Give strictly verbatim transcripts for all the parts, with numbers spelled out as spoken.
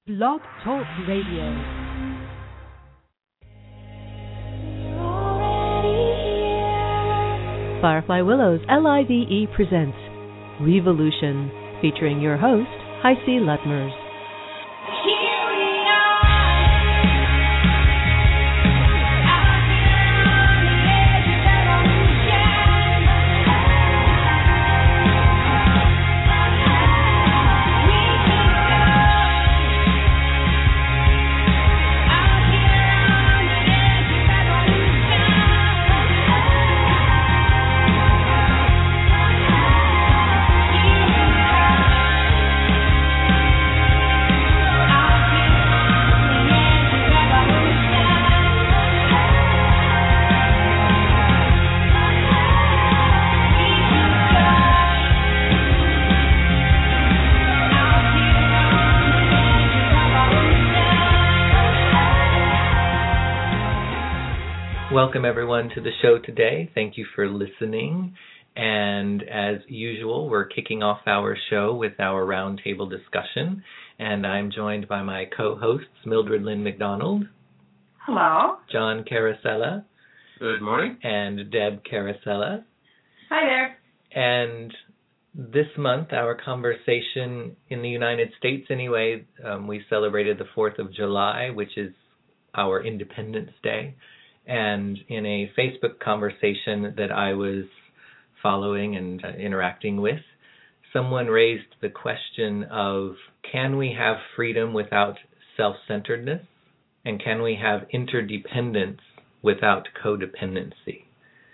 Blog Talk Radio. Firefly Willows L I V E presents Revolution, featuring your host, Heisey Lutmers. Welcome, everyone, to the show today. Thank you for listening. And as usual, we're kicking off our show with our roundtable discussion. And I'm joined by my co-hosts, Mildred Lynn McDonald. Hello. John Carosella. Good morning. And Deb Carosella. Hi there. And this month, our conversation in the United States, anyway, um, we celebrated the fourth of July, which is our Independence Day. And in a Facebook conversation that I was following and uh, interacting with, someone raised the question of, can we have freedom without self-centeredness? And can we have interdependence without codependency?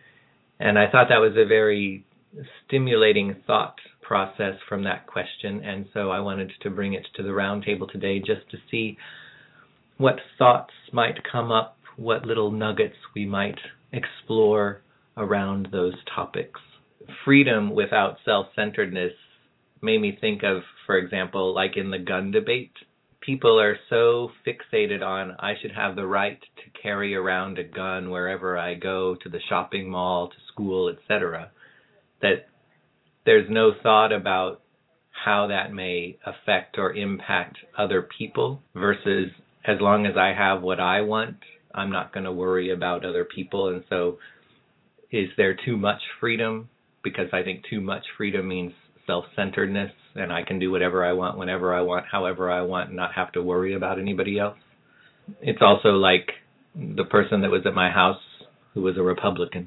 And I thought that was a very stimulating thought process from that question. And so I wanted to bring it to the roundtable today just to see what thoughts might come up, what little nuggets we might explore around those topics. Freedom without self-centeredness made me think of, for example, like in the gun debate, people are so fixated on, I should have the right to carry around a gun wherever I go, to the shopping mall, to school, et cetera, that there's no thought about how that may affect or impact other people versus as long as I have what I want, I'm not going to worry about other people. And so is there too much freedom? Because I think too much freedom means self-centeredness, and I can do whatever I want, whenever I want, however I want, and not have to worry about anybody else. It's also like the person that was at my house who was a Republican.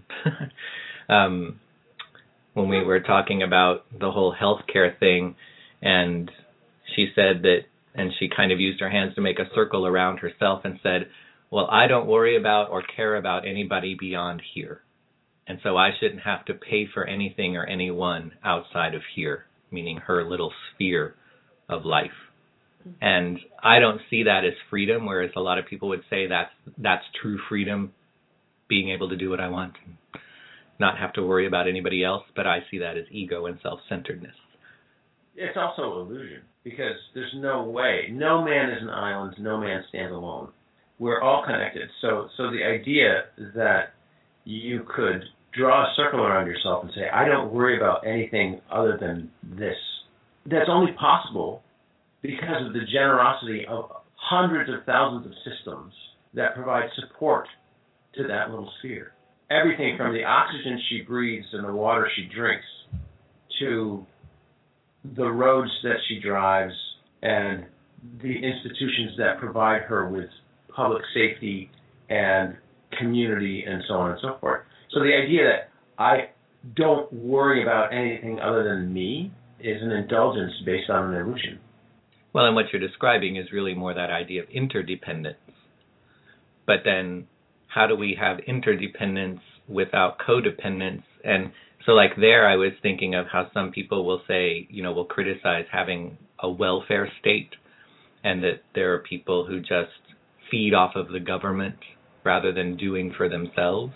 um, when we were talking about the whole healthcare thing, and she said that, and she kind of used her hands to make a circle around herself and said, well, I don't worry about or care about anybody beyond here. And so I shouldn't have to pay for anything or anyone outside of here, meaning her little sphere of life. And I don't see that as freedom, whereas a lot of people would say that's, that's true freedom, being able to do what I want and not have to worry about anybody else. But I see that as ego and self-centeredness. It's also illusion, because there's no way. No man is an island. No man stands alone. We're all connected. So so the idea that you could draw a circle around yourself and say, I don't worry about anything other than this, that's only possible because of the generosity of hundreds of thousands of systems that provide support to that little sphere. Everything from the oxygen she breathes and the water she drinks to the roads that she drives and the institutions that provide her with public safety and community and so on and so forth. So the idea that I don't worry about anything other than me is an indulgence based on an illusion. Well, and what you're describing is really more that idea of interdependence. But then how do we have interdependence without codependence? And so like there I was thinking of how some people will say, you know, will criticize having a welfare state, and that there are people who just feed off of the government rather than doing for themselves.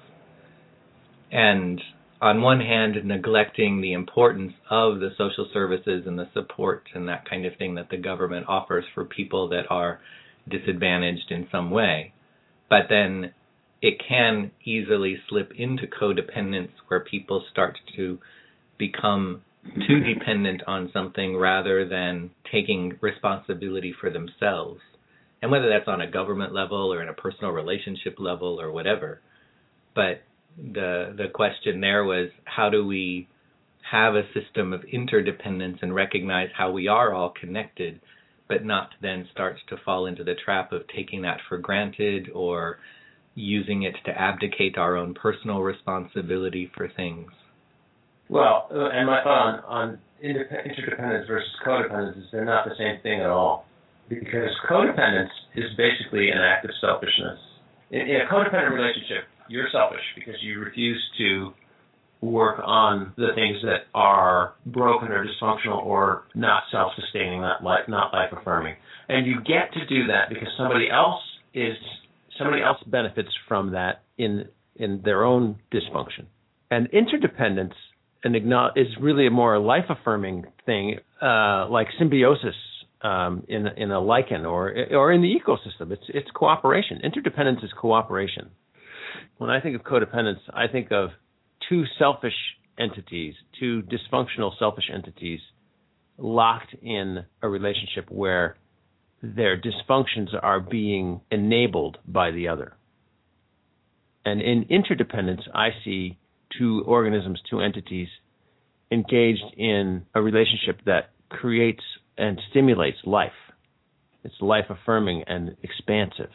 And on one hand, neglecting the importance of the social services and the support and that kind of thing that the government offers for people that are disadvantaged in some way. But then it can easily slip into codependence where people start to become too dependent on something rather than taking responsibility for themselves. And whether that's on a government level or in a personal relationship level or whatever. But the the question there was, how do we have a system of interdependence and recognize how we are all connected, but not then start to fall into the trap of taking that for granted or using it to abdicate our own personal responsibility for things? Well, uh, and my thought on, on interdependence versus codependence is they're not the same thing at all. Because codependence is basically an act of selfishness. In, in a codependent relationship, you're selfish because you refuse to work on the things that are broken or dysfunctional or not self-sustaining, not life, not life-affirming. And you get to do that because somebody else is somebody else benefits from that in in their own dysfunction. And interdependence and is really a more life-affirming thing, uh, like symbiosis. Um, in in a lichen or or in the ecosystem, it's it's cooperation. Interdependence is cooperation. When I think of codependence, I think of two selfish entities, two dysfunctional selfish entities, locked in a relationship where their dysfunctions are being enabled by the other. And in interdependence, I see two organisms, two entities, engaged in a relationship that creates and stimulates life. It's life-affirming and expansive.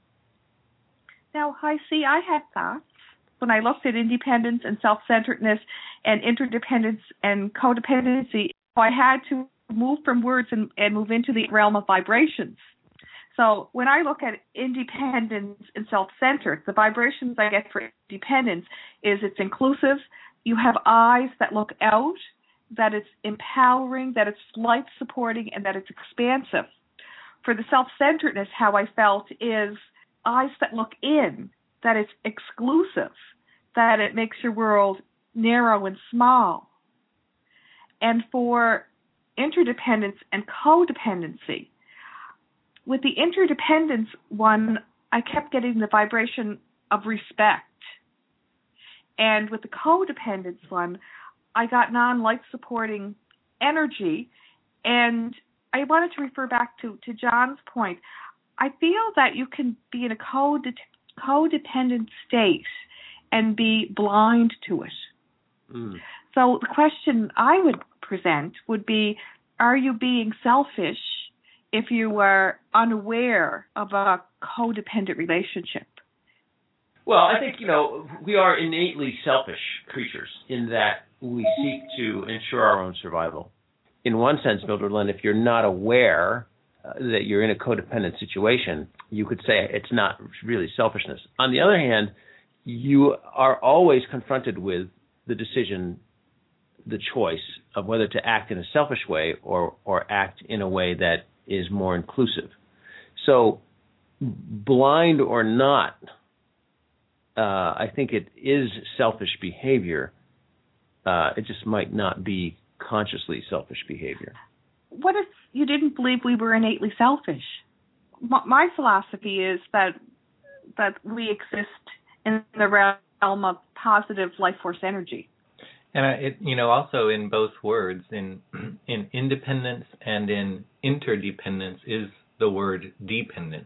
Now, hi, see, I had thoughts when I looked at independence and self-centeredness and interdependence and codependency. I had to move from words and, and move into the realm of vibrations. So when I look at independence and self-centered, the vibrations I get for independence is it's inclusive. You have eyes that look out, that it's empowering, that it's life-supporting, and that it's expansive. For the self-centeredness, how I felt is eyes that look in, that it's exclusive, that it makes your world narrow and small. And for interdependence and codependency, with the interdependence one, I kept getting the vibration of respect. And with the codependence one, I got non-life supporting energy, and I wanted to refer back to, to John's point. I feel that you can be in a code, codependent state and be blind to it. Mm. So the question I would present would be, are you being selfish if you are unaware of a codependent relationship? Well, I think, you know, we are innately selfish creatures in that we seek to ensure our own survival. In one sense, Mildred Lynn, if you're not aware uh, that you're in a codependent situation, you could say it's not really selfishness. On the other hand, you are always confronted with the decision, the choice of whether to act in a selfish way or, or act in a way that is more inclusive. So, blind or not, uh, I think it is selfish behavior. Uh, it just might not be consciously selfish behavior. What if you didn't believe we were innately selfish? My philosophy is that that we exist in the realm of positive life force energy. And I, it, you know, also in both words, in in independence and in interdependence, is the word dependence.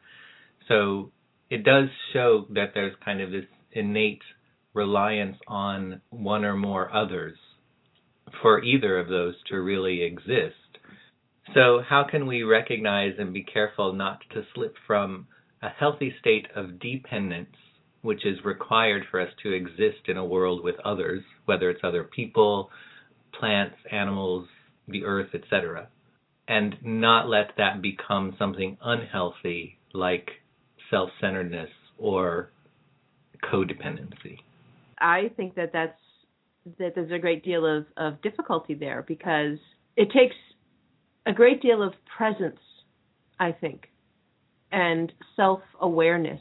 So it does show that there's kind of this innate reliance on one or more others for either of those to really exist. So how can we recognize and be careful not to slip from a healthy state of dependence, which is required for us to exist in a world with others, whether it's other people, plants, animals, the earth, et cetera, and not let that become something unhealthy like self-centeredness or codependency? I think that that's that there's a great deal of, of difficulty there because it takes a great deal of presence, I think, and self-awareness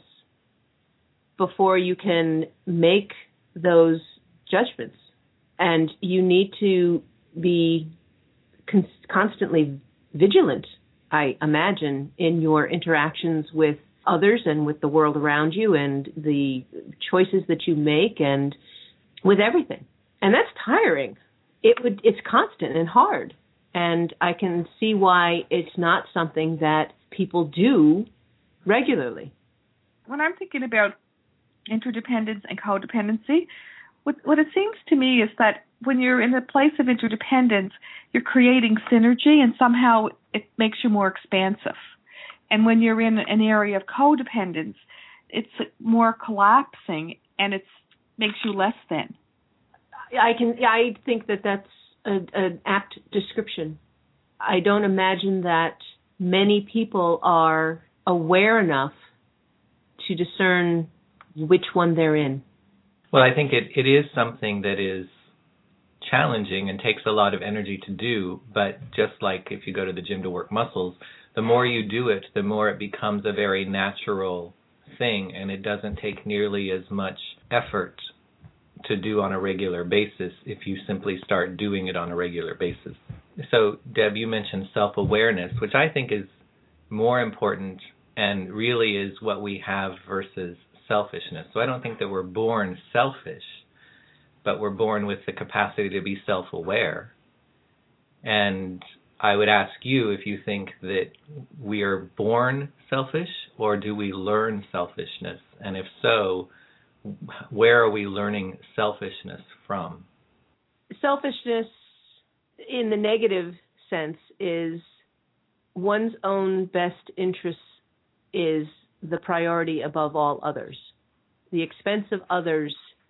before you can make those judgments. And you need to be con- constantly vigilant, I imagine, in your interactions with others and with the world around you and the choices that you make and with everything. And that's tiring. it would it's constant and hard. And I can see why it's not something that people do regularly. When I'm thinking about interdependence and codependency, what, what it seems to me is that when you're in a place of interdependence, you're creating synergy, and somehow it makes you more expansive. And when you're in an area of codependence, it's more collapsing, and it makes you less than. I can. I think that that's a, an apt description. I don't imagine that many people are aware enough to discern which one they're in. Well, I think it, it is something that is challenging and takes a lot of energy to do, but just like if you go to the gym to work muscles, the more you do it, the more it becomes a very natural thing, and it doesn't take nearly as much effort to do on a regular basis if you simply start doing it on a regular basis. So, Deb, you mentioned self-awareness, which I think is more important and really is what we have versus selfishness. So I don't think that we're born selfish, but we're born with the capacity to be self-aware. And I would ask you if you think that we are born selfish, or do we learn selfishness? And if so, where are we learning selfishness from? Selfishness, in the negative sense, is one's own best interests is the priority above all others. The expense of others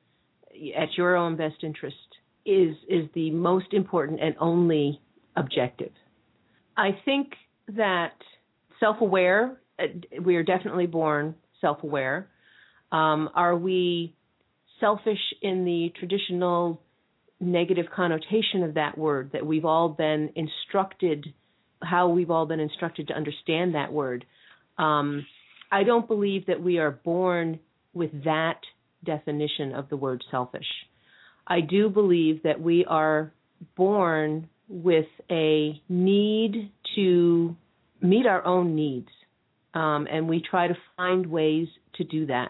at your own best interest is is the most important and only objective. I think that self-aware, we are definitely born self-aware. Um, are we selfish in the traditional negative connotation of that word, that we've all been instructed, how we've all been instructed to understand that word? Um, I don't believe that we are born with that definition of the word selfish. I do believe that we are born with a need to meet our own needs, um, and we try to find ways to do that.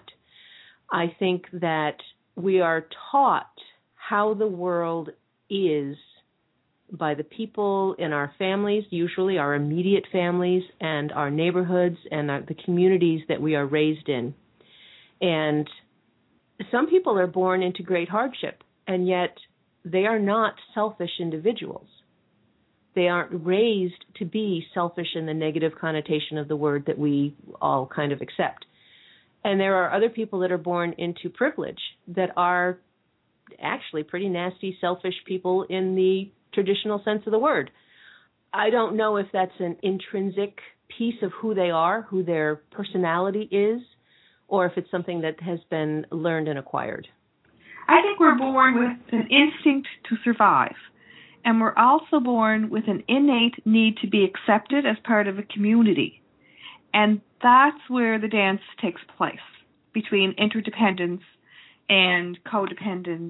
I think that we are taught how the world is by the people in our families, usually our immediate families and our neighborhoods and our, the communities that we are raised in. And some people are born into great hardship, and yet they are not selfish individuals. They aren't raised to be selfish in the negative connotation of the word that we all kind of accept. And there are other people that are born into privilege that are actually pretty nasty, selfish people in the traditional sense of the word. I don't know if that's an intrinsic piece of who they are, who their personality is, or if it's something that has been learned and acquired. I think we're born with an instinct to survive, and we're also born with an innate need to be accepted as part of a community. And that's where the dance takes place, between interdependence and codependence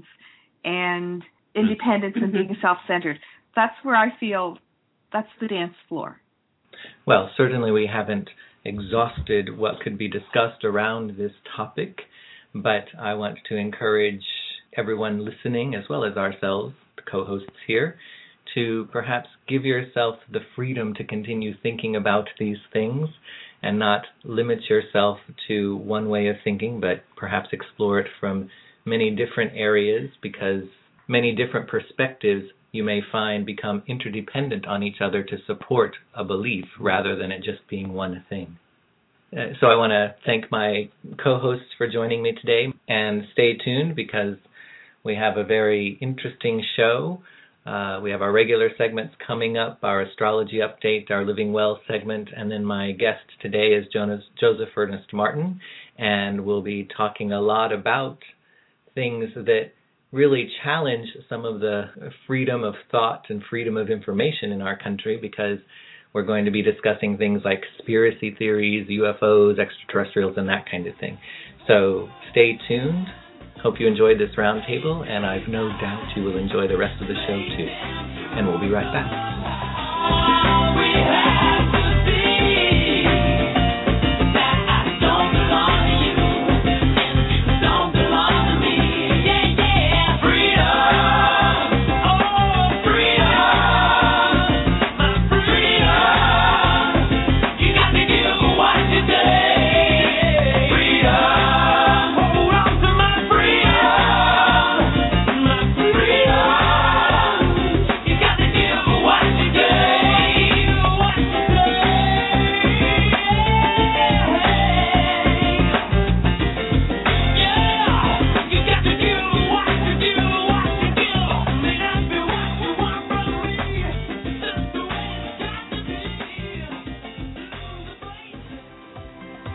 and independence and being self-centered. That's where I feel that's the dance floor. Well, certainly we haven't exhausted what could be discussed around this topic, but I want to encourage everyone listening, as well as ourselves, the co-hosts here, to perhaps give yourself the freedom to continue thinking about these things and not limit yourself to one way of thinking, but perhaps explore it from many different areas, because many different perspectives you may find become interdependent on each other to support a belief rather than it just being one thing. Uh, so I want to thank my co-hosts for joining me today, and stay tuned because we have a very interesting show. Uh, we have our regular segments coming up, our astrology update, our Living Well segment, and then my guest today is Jonas, Joseph Ernest Martin, and we'll be talking a lot about things that really challenge some of the freedom of thought and freedom of information in our country, because we're going to be discussing things like conspiracy theories, U F Os, extraterrestrials, and that kind of thing. So stay tuned. Hope you enjoyed this roundtable, and I've no doubt you will enjoy the rest of the show too. And we'll be right back. Oh,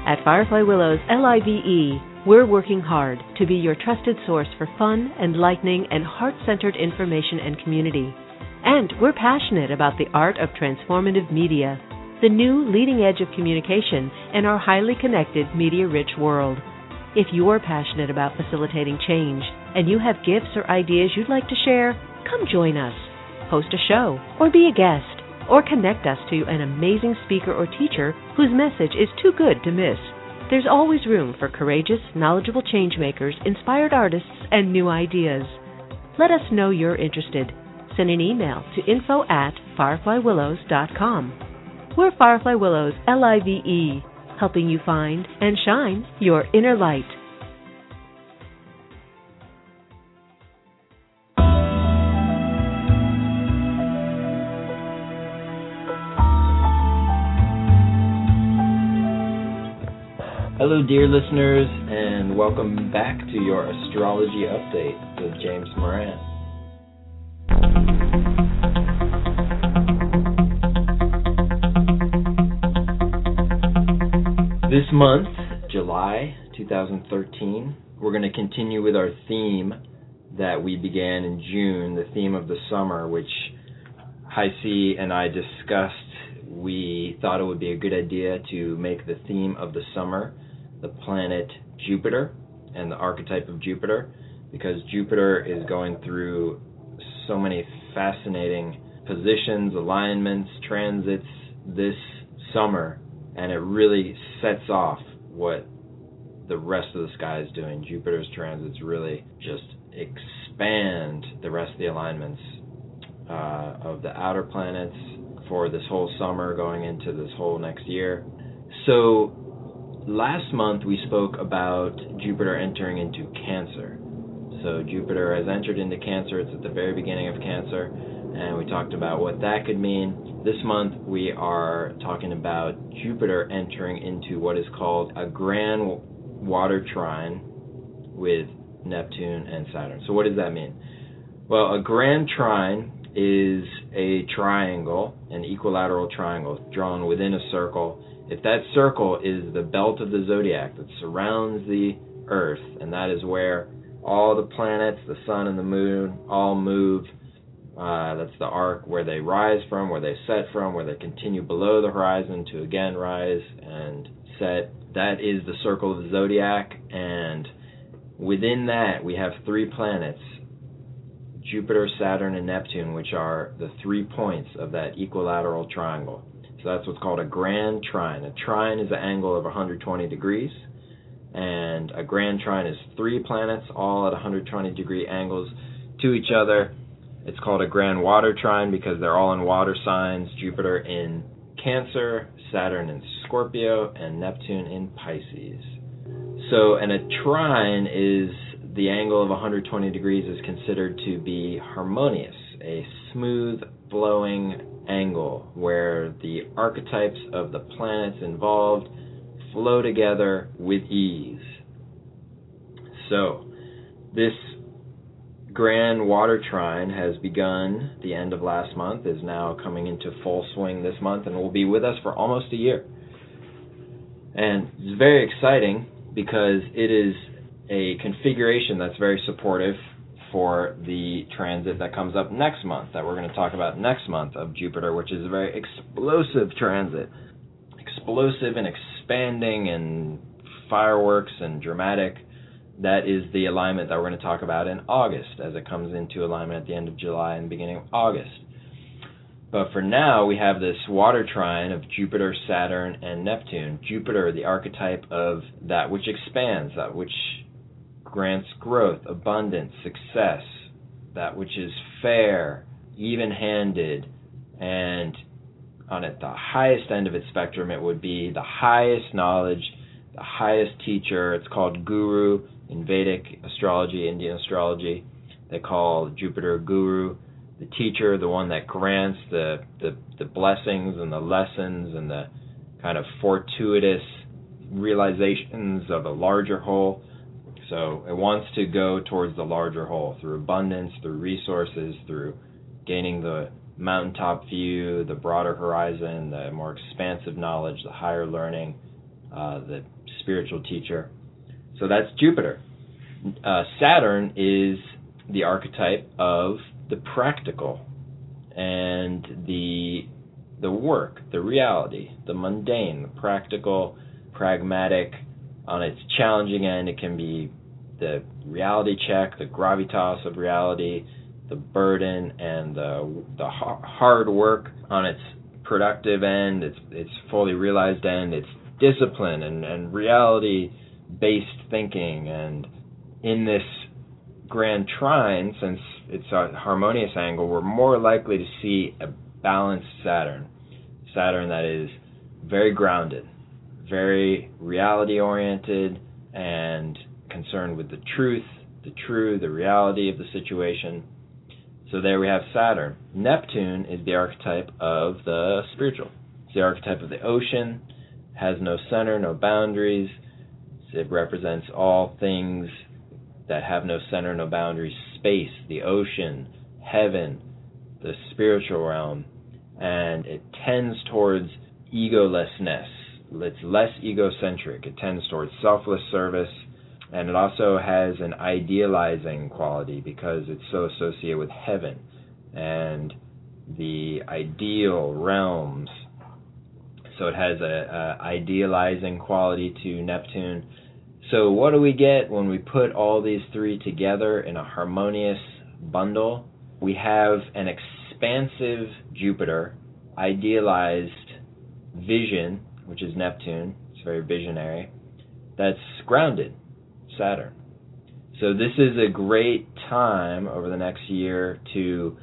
At Firefly Willows L I V E, we're working hard to be your trusted source for fun, enlightening, and heart-centered information and community. And we're passionate about the art of transformative media, the new leading edge of communication in our highly connected, media-rich world. If you're passionate about facilitating change and you have gifts or ideas you'd like to share, come join us. Host a show or be a guest, or connect us to an amazing speaker or teacher whose message is too good to miss. There's always room for courageous, knowledgeable changemakers, inspired artists, and new ideas. Let us know you're interested. Send an email to info at firefly willows dot com. We're Firefly Willows L I V E, helping you find and shine your inner light. Hello, dear listeners, and welcome back to your Astrology Update with James Moran. This month, July two thousand thirteen, we're going to continue with our theme that we began in June, the theme of the summer, which Hi-C and I discussed. We thought it would be a good idea to make the theme of the summer the planet Jupiter and the archetype of Jupiter, because Jupiter is going through so many fascinating positions, alignments, transits this summer, and it really sets off what the rest of the sky is doing. Jupiter's transits really just expand the rest of the alignments uh, of the outer planets for this whole summer going into this whole next year. So last month we spoke about Jupiter entering into Cancer. So Jupiter has entered into Cancer. It's at the very beginning of Cancer, and we talked about what that could mean. This month we are talking about Jupiter entering into what is called a grand water trine with Neptune and Saturn. So what does that mean? Well, a grand trine is a triangle, an equilateral triangle drawn within a circle. If that circle is the belt of the zodiac that surrounds the Earth, and that is where all the planets, the sun and the moon, all move, uh, that's the arc where they rise from, where they set from, where they continue below the horizon to again rise and set. That is the circle of the zodiac, and within that we have three planets, Jupiter, Saturn, and Neptune, which are the three points of that equilateral triangle. So that's what's called a grand trine. A trine is an angle of one hundred twenty degrees, and a grand trine is three planets all at one hundred twenty degree angles to each other. It's called a grand water trine because they're all in water signs, Jupiter in Cancer, Saturn in Scorpio, and Neptune in Pisces. So, and a trine is the angle of one hundred twenty degrees is considered to be harmonious, a smooth flowing angle where the archetypes of the planets involved flow together with ease. So, this grand water trine has begun the end of last month, is now coming into full swing this month, and will be with us for almost a year. And it's very exciting because it is a configuration that's very supportive for the transit that comes up next month, that we're going to talk about next month, of Jupiter, which is a very explosive transit. Explosive and expanding and fireworks and dramatic. That is the alignment that we're going to talk about in August, as it comes into alignment at the end of July and the beginning of August. But for now, we have this water trine of Jupiter, Saturn, and Neptune. Jupiter, the archetype of that which expands, that which grants growth, abundance, success, that which is fair, even-handed, and on at the highest end of its spectrum, it would be the highest knowledge, the highest teacher. It's called Guru in Vedic astrology, Indian astrology. They call Jupiter Guru, the teacher, the one that grants the, the, the blessings and the lessons and the kind of fortuitous realizations of a larger whole. So it wants to go towards the larger whole through abundance, through resources, through gaining the mountaintop view, the broader horizon, the more expansive knowledge, the higher learning, uh, the spiritual teacher. So that's Jupiter. Uh, Saturn is the archetype of the practical and the the work, the reality, the mundane, the practical, pragmatic. On its challenging end, it can be the reality check, the gravitas of reality, the burden, and the the hard work. On its productive end, its its fully realized end, it's discipline and, and reality-based thinking. And in this grand trine, since it's a harmonious angle, we're more likely to see a balanced Saturn. Saturn that is very grounded, very reality-oriented, and concerned with the truth, the true, the reality of the situation. So there we have Saturn. Neptune is the archetype of the spiritual. It's the archetype of the ocean, has no center, no boundaries. It represents all things that have no center, no boundaries: space, the ocean, heaven, the spiritual realm. And it tends towards egolessness. It's less egocentric. It tends towards selfless service. And it also has an idealizing quality because it's so associated with heaven and the ideal realms. So it has a, a idealizing quality to Neptune. So what do we get when we put all these three together in a harmonious bundle? We have an expansive Jupiter, idealized vision, which is Neptune. It's very visionary. That's grounded, Saturn. So this is a great time over the next year to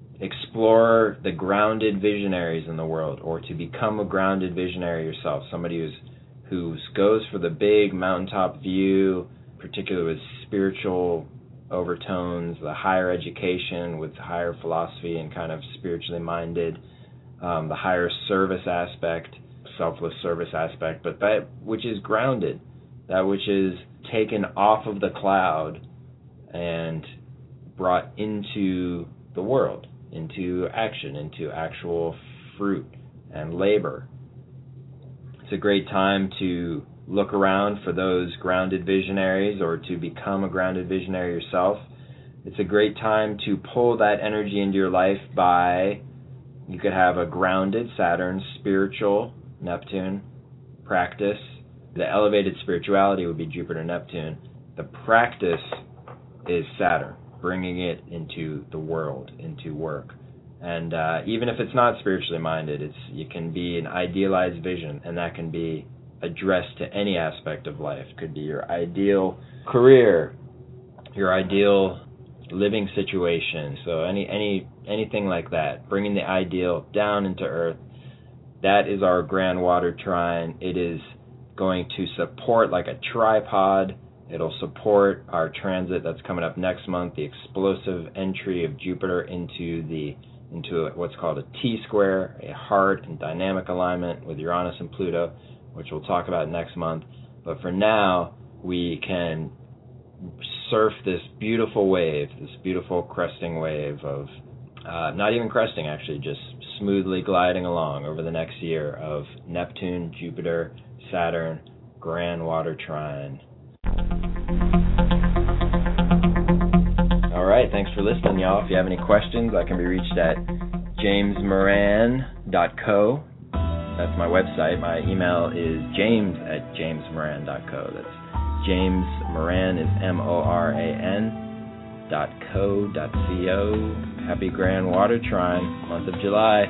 explore the grounded visionaries in the world, or to become a grounded visionary yourself, somebody who's who goes for the big mountaintop view, particularly with spiritual overtones, the higher education with higher philosophy and kind of spiritually minded, um, the higher service aspect, selfless service aspect, but that which is grounded, that which is taken off of the cloud and brought into the world, into action, into actual fruit and labor. It's a great time to look around for those grounded visionaries, or to become a grounded visionary yourself. It's a great time to pull that energy into your life by, you could have a grounded Saturn, spiritual Neptune practice. The elevated spirituality would be Jupiter, Neptune. The practice is Saturn, bringing it into the world, into work. And uh, even if it's not spiritually minded, it's it can be an idealized vision, and that can be addressed to any aspect of life. It could be your ideal career, your ideal living situation. So any any anything like that, bringing the ideal down into earth. That is our grand water trine. It is going to support like a tripod. It'll support our transit that's coming up next month, the explosive entry of Jupiter into the into what's called a T-square, a hard and dynamic alignment with Uranus and Pluto, which we'll talk about next month. But for now, we can surf this beautiful wave, this beautiful cresting wave of, uh, not even cresting actually, just smoothly gliding along over the next year of Neptune, Jupiter, Saturn, grand water trine. All right, thanks for listening, y'all. If you have any questions, I can be reached at james moran dot co. That's my website. My email is james at james moran dot co. That's James Moran is M O R A N dot co dot C O. Happy grand water trine, month of July.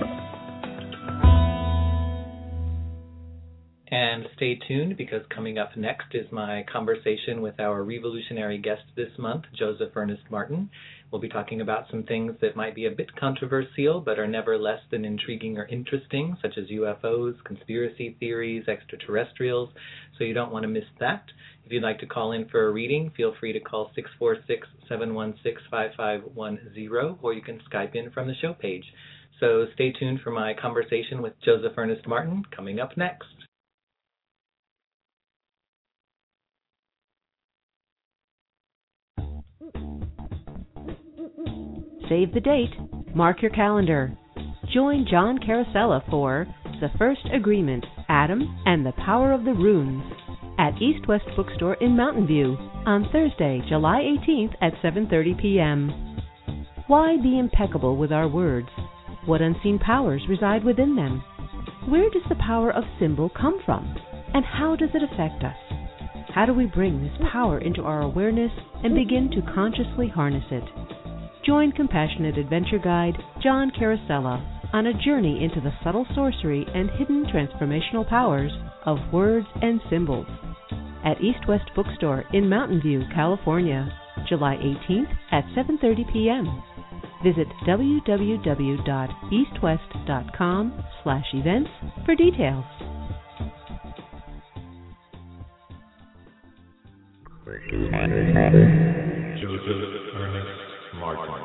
And stay tuned, because coming up next is my conversation with our revolutionary guest this month, Joseph Ernest Martin. We'll be talking about some things that might be a bit controversial, but are never less than intriguing or interesting, such as U F Os, conspiracy theories, extraterrestrials, so you don't want to miss that. If you'd like to call in for a reading, feel free to call six four six, seven one six, five five one zero, or you can Skype in from the show page. So stay tuned for my conversation with Joseph Ernest Martin coming up next. Save the date. Mark your calendar. Join John Carosella for The First Agreement, Adam and the Power of the Runes, at East West Bookstore in Mountain View on Thursday, July eighteenth at seven thirty p.m. Why be impeccable with our words? What unseen powers reside within them? Where does the power of symbol come from? And how does it affect us? How do we bring this power into our awareness and begin to consciously harness it? Join Compassionate Adventure Guide John Carosella on a journey into the subtle sorcery and hidden transformational powers of words and symbols at East West Bookstore in Mountain View, California, July eighteenth at seven thirty p.m. Visit w w w dot east west dot com slash events for details. Joseph Ernest Martin.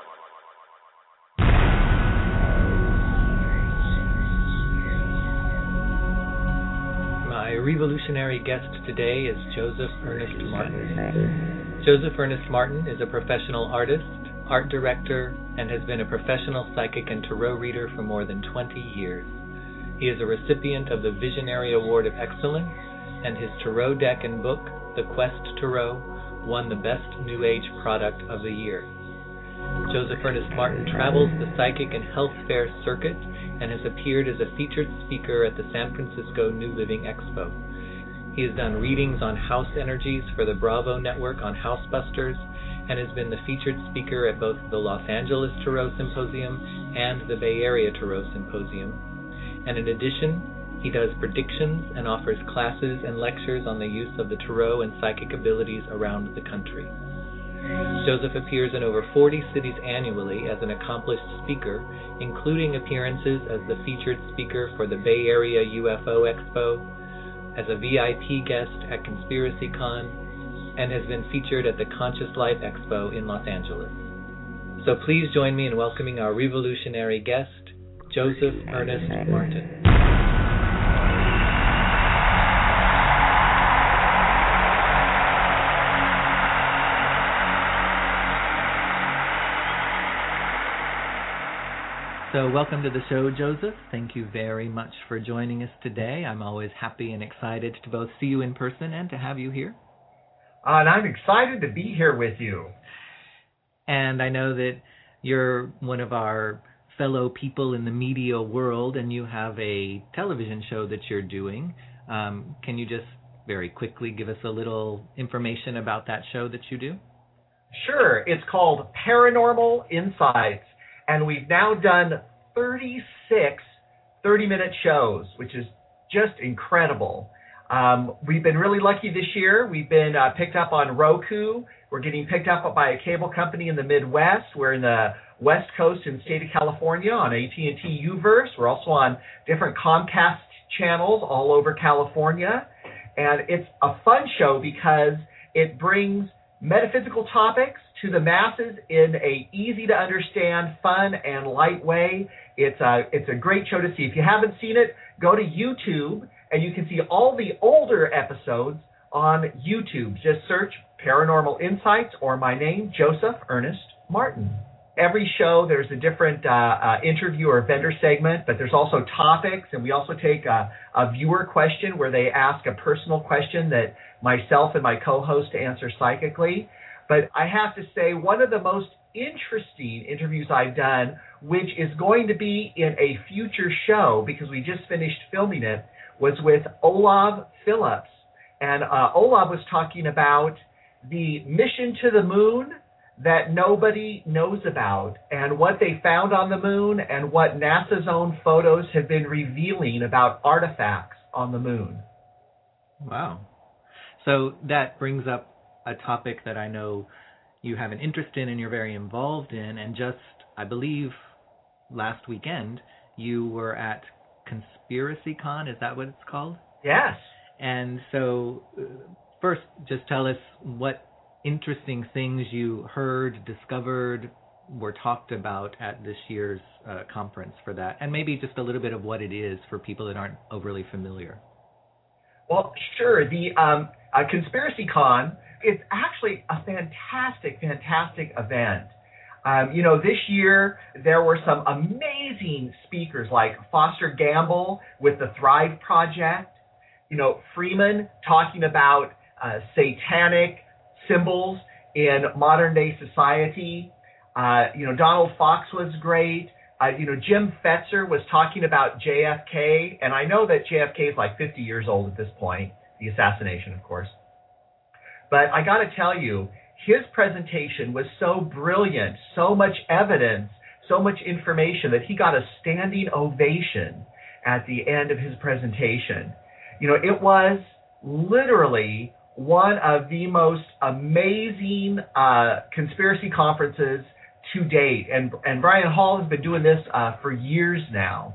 My revolutionary guest today is Joseph Ernest Martin. Joseph Ernest Martin is a professional artist, art director, and has been a professional psychic and tarot reader for more than twenty years. He is a recipient of the Visionary Award of Excellence, and his tarot deck and book, The Quest Tarot, won the Best New Age Product of the Year. Joseph Ernest Martin travels the psychic and health fair circuit and has appeared as a featured speaker at the San Francisco New Living Expo. He has done readings on house energies for the Bravo Network on Housebusters and has been the featured speaker at both the Los Angeles Tarot Symposium and the Bay Area Tarot Symposium. And in addition, he does predictions and offers classes and lectures on the use of the tarot and psychic abilities around the country. Joseph appears in over forty cities annually as an accomplished speaker, including appearances as the featured speaker for the Bay Area U F O Expo, as a V I P guest at ConspiracyCon, and has been featured at the Conscious Life Expo in Los Angeles. So please join me in welcoming our revolutionary guest, Joseph Ernest Martin. So welcome to the show, Joseph. Thank you very much for joining us today. I'm always happy and excited to both see you in person and to have you here. Uh, and I'm excited to be here with you. And I know that you're one of our fellow people in the media world, and you have a television show that you're doing. Um, can you just very quickly give us a little information about that show that you do? Sure. It's called Paranormal Insights, and we've now done thirty-six thirty-minute shows, which is just incredible. Um, we've been really lucky this year. We've been uh, picked up on Roku. We're getting picked up by a cable company in the Midwest. We're in the West Coast in the state of California on A T and T UVerse. We're also on different Comcast channels all over California. And it's a fun show because it brings metaphysical topics to the masses in a easy-to-understand, fun, and light way. It's a, it's a great show to see. If you haven't seen it, go to YouTube, and you can see all the older episodes on YouTube. Just search Paranormal Insights or my name, Joseph Ernest Martin. Every show, there's a different uh, uh, interview or vendor segment, but there's also topics, and we also take a, a viewer question where they ask a personal question that myself and my co-host answer psychically. But I have to say, one of the most interesting interviews I've done, which is going to be in a future show because we just finished filming it, was with Olav Phillips. And uh, Olav was talking about the mission to the moon that nobody knows about and what they found on the moon and what NASA's own photos have been revealing about artifacts on the moon. Wow. So that brings up a topic that I know you have an interest in and you're very involved in. And just, I believe, last weekend, you were at ConspiracyCon. Is that what it's called? Yes. And so uh, first, just tell us what interesting things you heard, discovered, were talked about at this year's uh, conference for that, and maybe just a little bit of what it is for people that aren't overly familiar. Well, sure. The um, uh, ConspiracyCon is actually a fantastic, fantastic event. Um, you know, this year there were some amazing speakers like Foster Gamble with the Thrive Project, you know, Freeman talking about uh, satanic symbols in modern day society. Uh, you know, Donald Fox was great. Uh, you know, Jim Fetzer was talking about J F K, and I know that J F K is like fifty years old at this point, the assassination, of course. But I got to tell you, his presentation was so brilliant, so much evidence, so much information that he got a standing ovation at the end of his presentation. You know, it was literally one of the most amazing uh, conspiracy conferences to date. And, and Brian Hall has been doing this uh, for years now.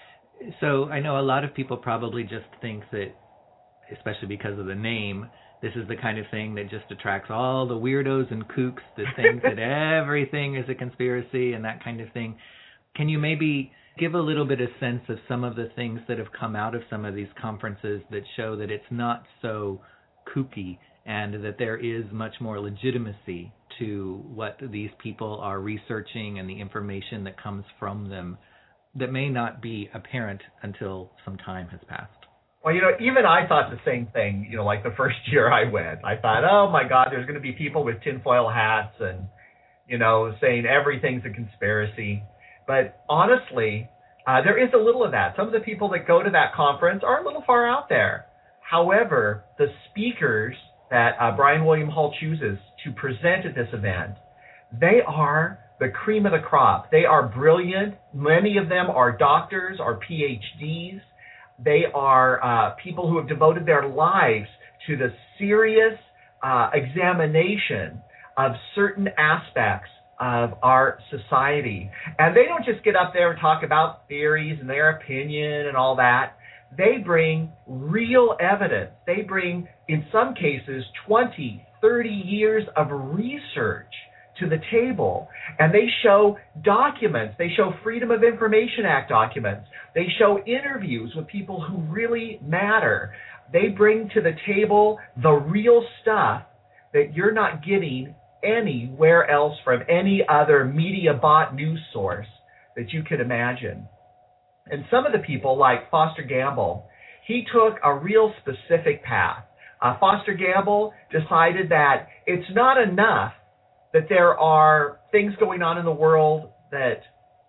So I know a lot of people probably just think that, especially because of the name, this is the kind of thing that just attracts all the weirdos and kooks that think that everything is a conspiracy and that kind of thing. Can you maybe give a little bit of sense of some of the things that have come out of some of these conferences that show that it's not so kooky and that there is much more legitimacy to what these people are researching and the information that comes from them that may not be apparent until some time has passed? Well, you know, even I thought the same thing, you know, like the first year I went. I thought, oh, my God, there's going to be people with tinfoil hats and, you know, saying everything's a conspiracy. But honestly, uh, there is a little of that. Some of the people that go to that conference are a little far out there. However, the speakers that uh, Brian William Hall chooses to present at this event, they are the cream of the crop. They are brilliant. Many of them are doctors, are P H Ds. They are uh, people who have devoted their lives to the serious uh, examination of certain aspects of our society. And they don't just get up there and talk about theories and their opinion and all that. They bring real evidence. They bring, in some cases, twenty, thirty years of research to the table. And they show documents. They show Freedom of Information Act documents. They show interviews with people who really matter. They bring to the table the real stuff that you're not getting anywhere else from any other media bought news source that you could imagine. And some of the people, like Foster Gamble, he took a real specific path. Uh, Foster Gamble decided that it's not enough that there are things going on in the world that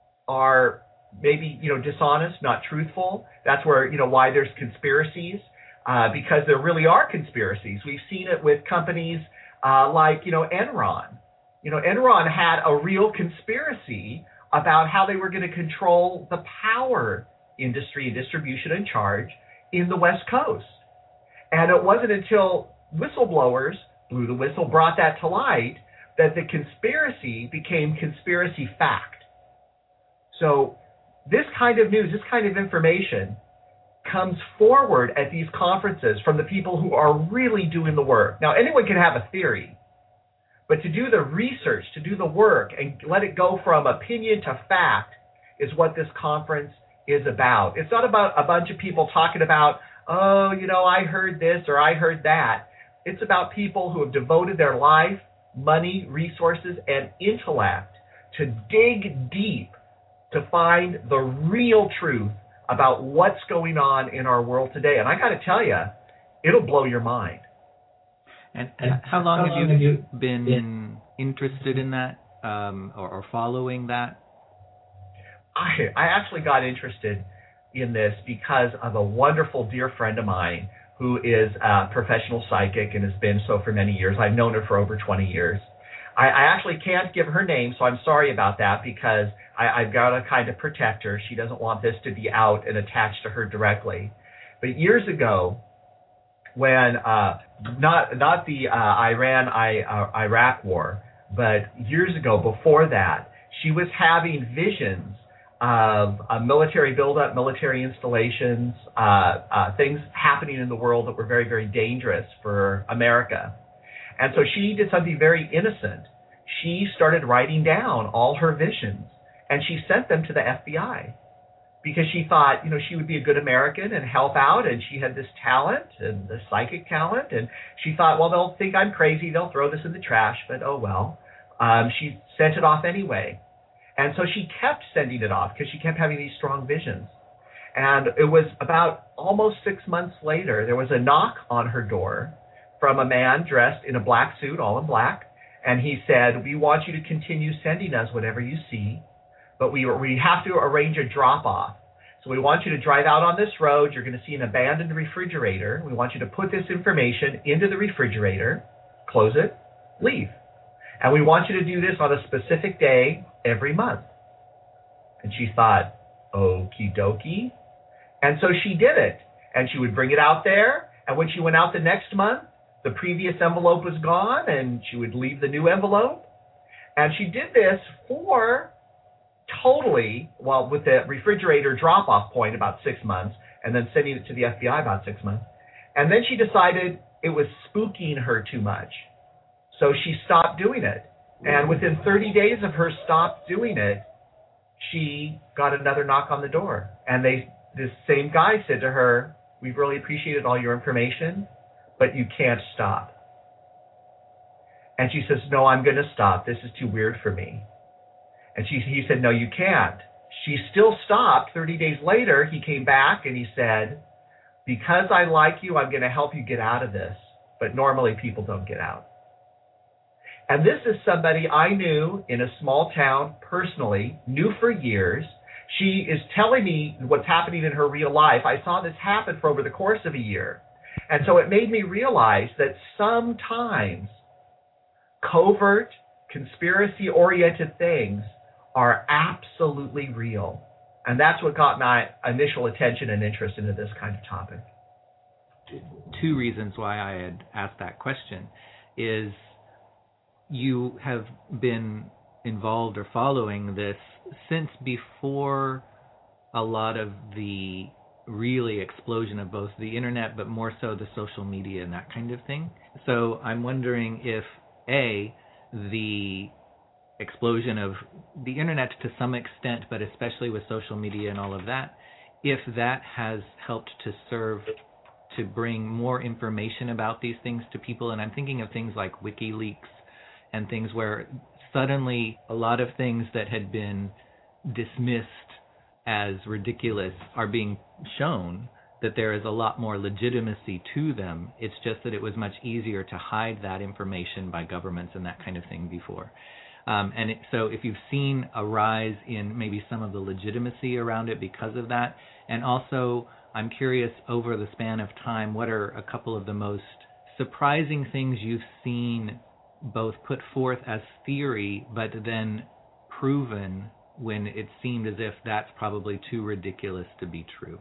are maybe, you know, dishonest, not truthful. That's where, you know, why there's conspiracies, uh, because there really are conspiracies. We've seen it with companies uh, like, you know, Enron. You know, Enron had a real conspiracy about how they were going to control the power industry and distribution and charge in the West Coast. And it wasn't until whistleblowers blew the whistle, brought that to light, that the conspiracy became conspiracy fact. So this kind of news, this kind of information comes forward at these conferences from the people who are really doing the work. Now, anyone can have a theory, but to do the research, to do the work, and let it go from opinion to fact is what this conference is about. It's not about a bunch of people talking about, oh, you know, I heard this or I heard that. It's about people who have devoted their life, money, resources, and intellect to dig deep to find the real truth about what's going on in our world today. And I got to tell you, it'll blow your mind. And, and how long how have you been yeah. interested in that um, or, or following that? I, I actually got interested in this because of a wonderful dear friend of mine who is a professional psychic and has been so for many years. I've known her for over twenty years. I, I actually can't give her name, so I'm sorry about that because I, I've got to kind of protect her. She doesn't want this to be out and attached to her directly. But years ago, when uh, not not the uh, Iran I, uh, Iraq war, but years ago before that, she was having visions of uh, military buildup, military installations, uh, uh, things happening in the world that were very, very dangerous for America. And so she did something very innocent. She started writing down all her visions, and she sent them to the F B I because she thought, you know, she would be a good American and help out, and she had this talent and this psychic talent, and she thought, well, they'll think I'm crazy, they'll throw this in the trash, but oh well. um, she sent it off anyway. And so she kept sending it off because she kept having these strong visions. And it was about almost six months later, there was a knock on her door from a man dressed in a black suit, all in black. And he said, we want you to continue sending us whatever you see, but we we have to arrange a drop-off. So we want you to drive out on this road. You're going to see an abandoned refrigerator. We want you to put this information into the refrigerator, close it, leave. And we want you to do this on a specific day every month. And she thought, okie dokie. And so she did it. And she would bring it out there. And when she went out the next month, the previous envelope was gone, and she would leave the new envelope. And she did this for totally, well, with the refrigerator drop-off point about six months, and then sending it to the F B I about six months. And then she decided it was spooking her too much. So she stopped doing it. And within thirty days of her stop doing it, she got another knock on the door. And they, this same guy said to her, we've really appreciated all your information, but you can't stop. And she says, no, I'm going to stop. This is too weird for me. And she, he said, no, you can't. She still stopped. thirty days later, he came back and he said, because I like you, I'm going to help you get out of this. But normally people don't get out. And this is somebody I knew in a small town personally, knew for years. She is telling me what's happening in her real life. I saw this happen for over the course of a year. And so it made me realize that sometimes covert, conspiracy-oriented things are absolutely real. And that's what got my initial attention and interest into this kind of topic. Two reasons why I had asked that question is you have been involved or following this since before a lot of the really explosion of both the internet, but more so the social media and that kind of thing. So I'm wondering if, A, the explosion of the internet to some extent, but especially with social media and all of that, if that has helped to serve to bring more information about these things to people. And I'm thinking of things like WikiLeaks and things where suddenly a lot of things that had been dismissed as ridiculous are being shown that there is a lot more legitimacy to them. It's just that it was much easier to hide that information by governments and that kind of thing before. Um, and it, so if you've seen a rise in maybe some of the legitimacy around it because of that, and also I'm curious over the span of time, what are a couple of the most surprising things you've seen both put forth as theory, but then proven when it seemed as if that's probably too ridiculous to be true?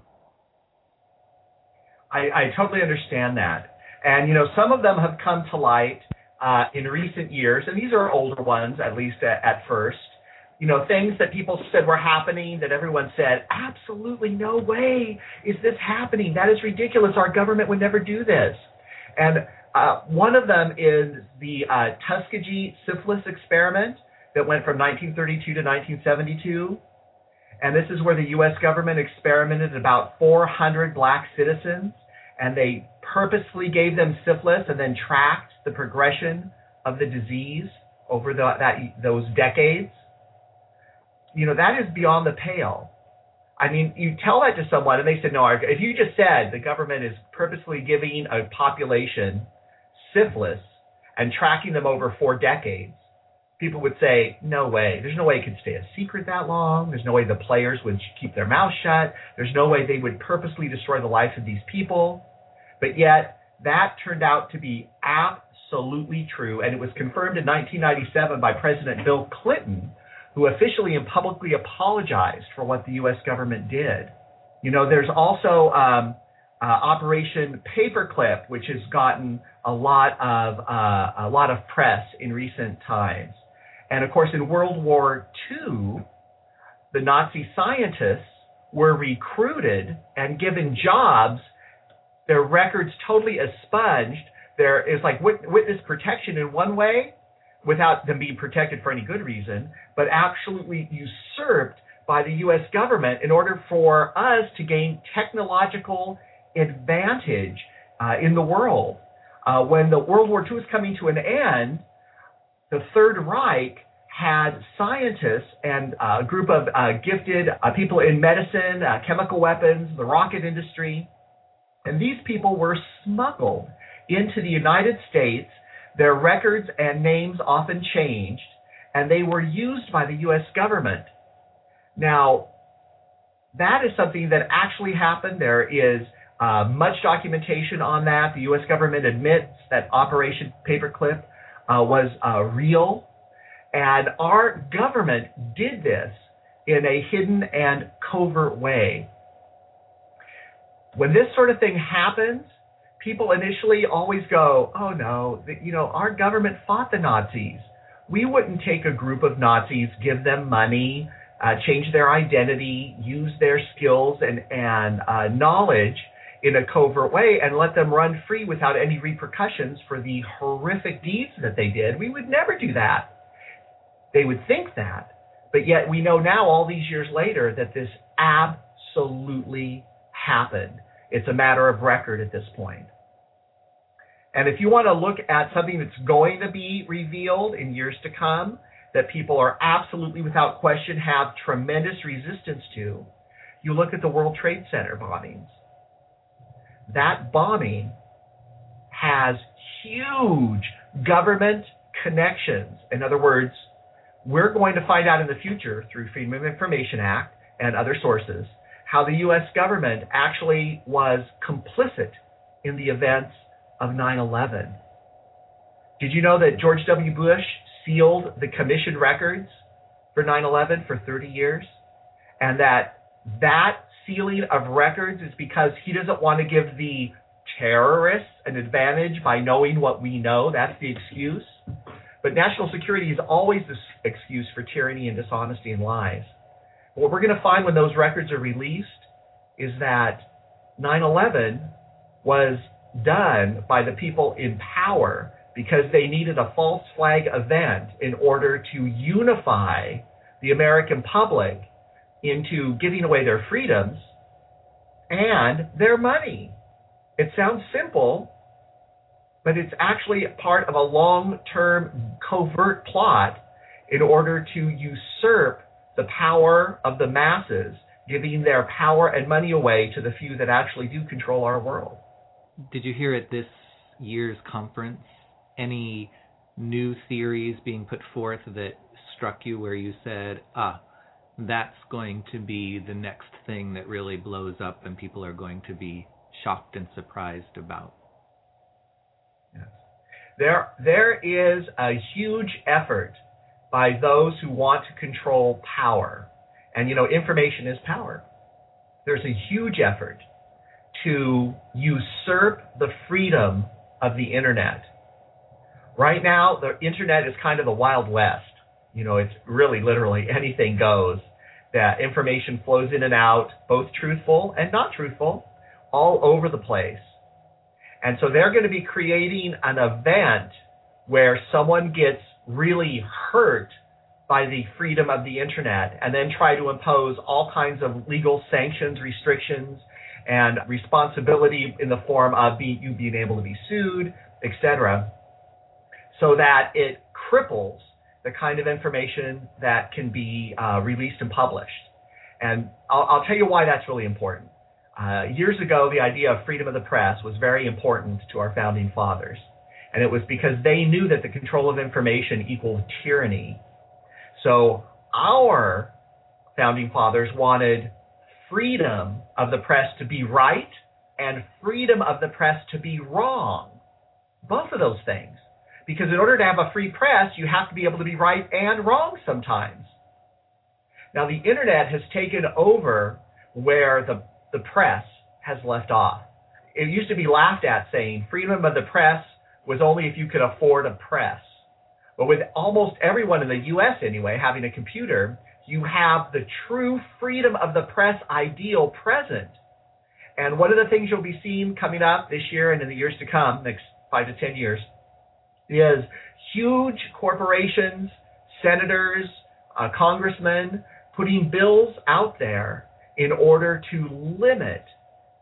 I, I totally understand that. And, you know, some of them have come to light uh, in recent years, and these are older ones, at least at, at first. You know, things that people said were happening that everyone said, absolutely no way is this happening. That is ridiculous. Our government would never do this. And uh, one of them is the uh, Tuskegee syphilis experiment that went from nineteen thirty-two to nineteen seventy-two. And this is where the U S government experimented about four hundred black citizens, and they purposely gave them syphilis and then tracked the progression of the disease over the, that those decades. You know, that is beyond the pale. I mean, you tell that to someone and they said, no, if you just said the government is purposely giving a population syphilis and tracking them over four decades, people would say, no way. There's no way it could stay a secret that long. There's no way the players would keep their mouth shut. There's no way they would purposely destroy the life of these people. But yet, that turned out to be absolutely true, and it was confirmed in nineteen ninety-seven by President Bill Clinton, who officially and publicly apologized for what the U S government did. You know, there's also um, uh, Operation Paperclip, which has gotten a lot of uh, a lot of press in recent times. And of course, in World War Two, the Nazi scientists were recruited and given jobs, their records totally expunged. There is like witness protection in one way, without them being protected for any good reason, but absolutely usurped by the U S government in order for us to gain technological advantage uh, in the world. Uh, when the World War Two was coming to an end, the Third Reich had scientists and a group of uh, gifted uh, people in medicine, uh, chemical weapons, the rocket industry, and these people were smuggled into the United States. Their records and names often changed, and they were used by the U S government. Now, that is something that actually happened. There is uh, much documentation on that. The U S government admits that Operation Paperclip uh, was uh, real, and our government did this in a hidden and covert way. When this sort of thing happens, people initially always go, oh no, you know, our government fought the Nazis. We wouldn't take a group of Nazis, give them money, uh, change their identity, use their skills and, and uh, knowledge in a covert way and let them run free without any repercussions for the horrific deeds that they did. We would never do that. They would think that. But yet we know now, all these years later, that this absolutely happened. It's a matter of record at this point. And if you want to look at something that's going to be revealed in years to come, that people are absolutely, without question, have tremendous resistance to, you look at the World Trade Center bombings. That bombing has huge government connections. In other words, we're going to find out in the future through Freedom of Information Act and other sources how the U S government actually was complicit in the events of nine eleven. Did you know that George W. Bush sealed the commission records for nine eleven for thirty years? And that that sealing of records is because he doesn't want to give the terrorists an advantage by knowing what we know. That's the excuse. But national security is always the excuse for tyranny and dishonesty and lies. What we're going to find when those records are released is that nine eleven was done by the people in power because they needed a false flag event in order to unify the American public into giving away their freedoms and their money. It sounds simple, but it's actually part of a long-term covert plot in order to usurp the power of the masses, giving their power and money away to the few that actually do control our world. Did you hear at this year's conference any new theories being put forth that struck you where you said, ah, that's going to be the next thing that really blows up and people are going to be shocked and surprised about? Yes. There, there is a huge effort by those who want to control power. And, you know, information is power. There's a huge effort to usurp the freedom of the Internet. Right now, the Internet is kind of the Wild West. You know, it's really literally anything goes. That information flows in and out, both truthful and not truthful, all over the place. And so they're going to be creating an event where someone gets really hurt by the freedom of the Internet and then try to impose all kinds of legal sanctions, restrictions, and responsibility in the form of be, you being able to be sued, et cetera, so that it cripples the kind of information that can be uh, released and published. And I'll, I'll tell you why that's really important. Uh, years ago, the idea of freedom of the press was very important to our founding fathers. And it was because they knew that the control of information equaled tyranny. So our founding fathers wanted freedom of the press to be right and freedom of the press to be wrong. Both of those things. Because in order to have a free press, you have to be able to be right and wrong sometimes. Now, the Internet has taken over where the, the press has left off. It used to be laughed at saying freedom of the press was only if you could afford a press. But with almost everyone in the U S anyway having a computer, you have the true freedom of the press ideal present. And one of the things you'll be seeing coming up this year and in the years to come, next five to ten years, is huge corporations, senators, uh, congressmen putting bills out there in order to limit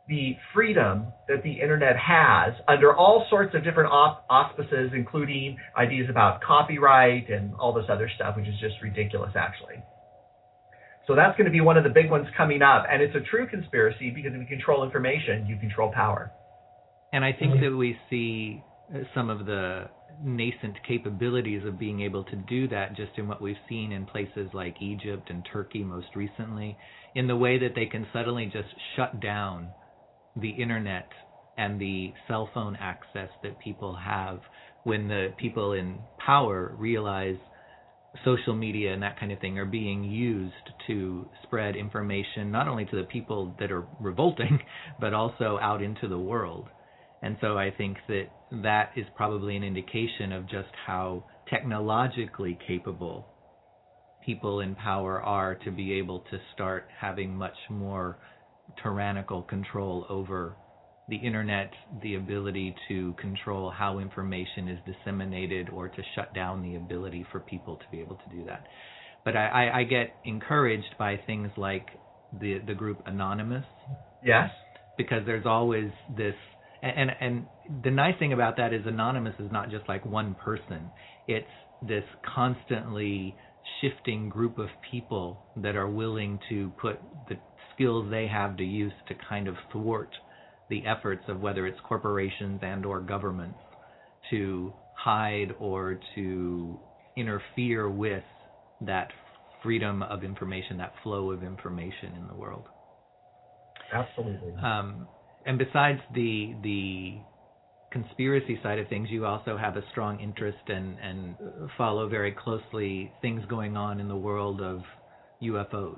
the freedom that the internet has under all sorts of different auspices, including ideas about copyright and all this other stuff, which is just ridiculous, actually. So that's going to be one of the big ones coming up. And it's a true conspiracy because if you control information, you control power. And I think that we see some of the nascent capabilities of being able to do that just in what we've seen in places like Egypt and Turkey most recently, in the way that they can suddenly just shut down the internet and the cell phone access that people have when the people in power realize social media and that kind of thing are being used to spread information not only to the people that are revolting, but also out into the world. And so I think that that is probably an indication of just how technologically capable people in power are to be able to start having much more tyrannical control over the internet, the ability to control how information is disseminated, or to shut down the ability for people to be able to do that. But I, I, I get encouraged by things like the the group Anonymous. Yes. Because there's always this, and and the nice thing about that is Anonymous is not just like one person. It's this constantly shifting group of people that are willing to put the skills they have to use to kind of thwart the efforts of whether it's corporations and or governments to hide or to interfere with that freedom of information, that flow of information in the world. Absolutely. Um, and besides the the conspiracy side of things, you also have a strong interest and, and follow very closely things going on in the world of U F Os.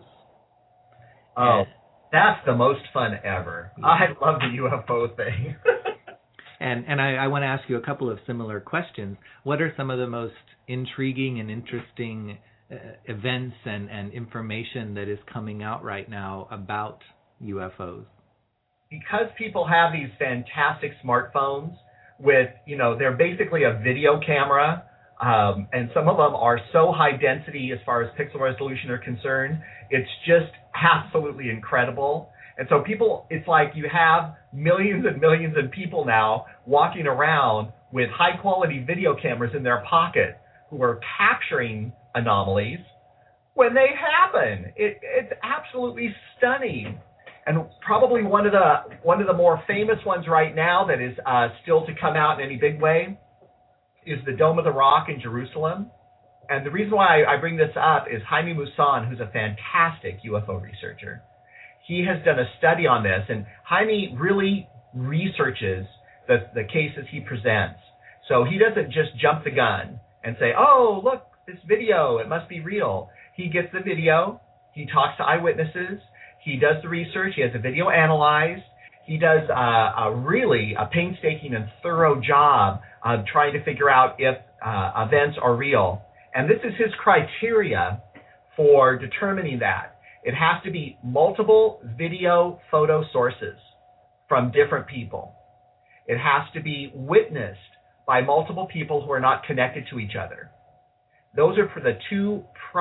Oh, and, that's the most fun ever. Yeah. I love the U F O thing. and and I, I want to ask you a couple of similar questions. What are some of the most intriguing and interesting uh, events and, and information that is coming out right now about U F Os? Because people have these fantastic smartphones with, you know, they're basically a video camera, um, and some of them are so high density as far as pixel resolution are concerned, it's just absolutely incredible. And so people, it's like you have millions and millions of people now walking around with high quality video cameras in their pocket who are capturing anomalies when they happen. It, it's absolutely stunning. And probably one of the one of the more famous ones right now that is uh, still to come out in any big way is the Dome of the Rock in Jerusalem. And the reason why I bring this up is Jaime Maussan, who's a fantastic U F O researcher. He has done a study on this, and Jaime really researches the, the cases he presents. So he doesn't just jump the gun and say, oh, look, this video, it must be real. He gets the video, he talks to eyewitnesses, he does the research, he has the video analyzed, he does uh, a really a painstaking and thorough job of trying to figure out if uh, events are real. And this is his criteria for determining that. It has to be multiple video photo sources from different people. It has to be witnessed by multiple people who are not connected to each other. Those are for the two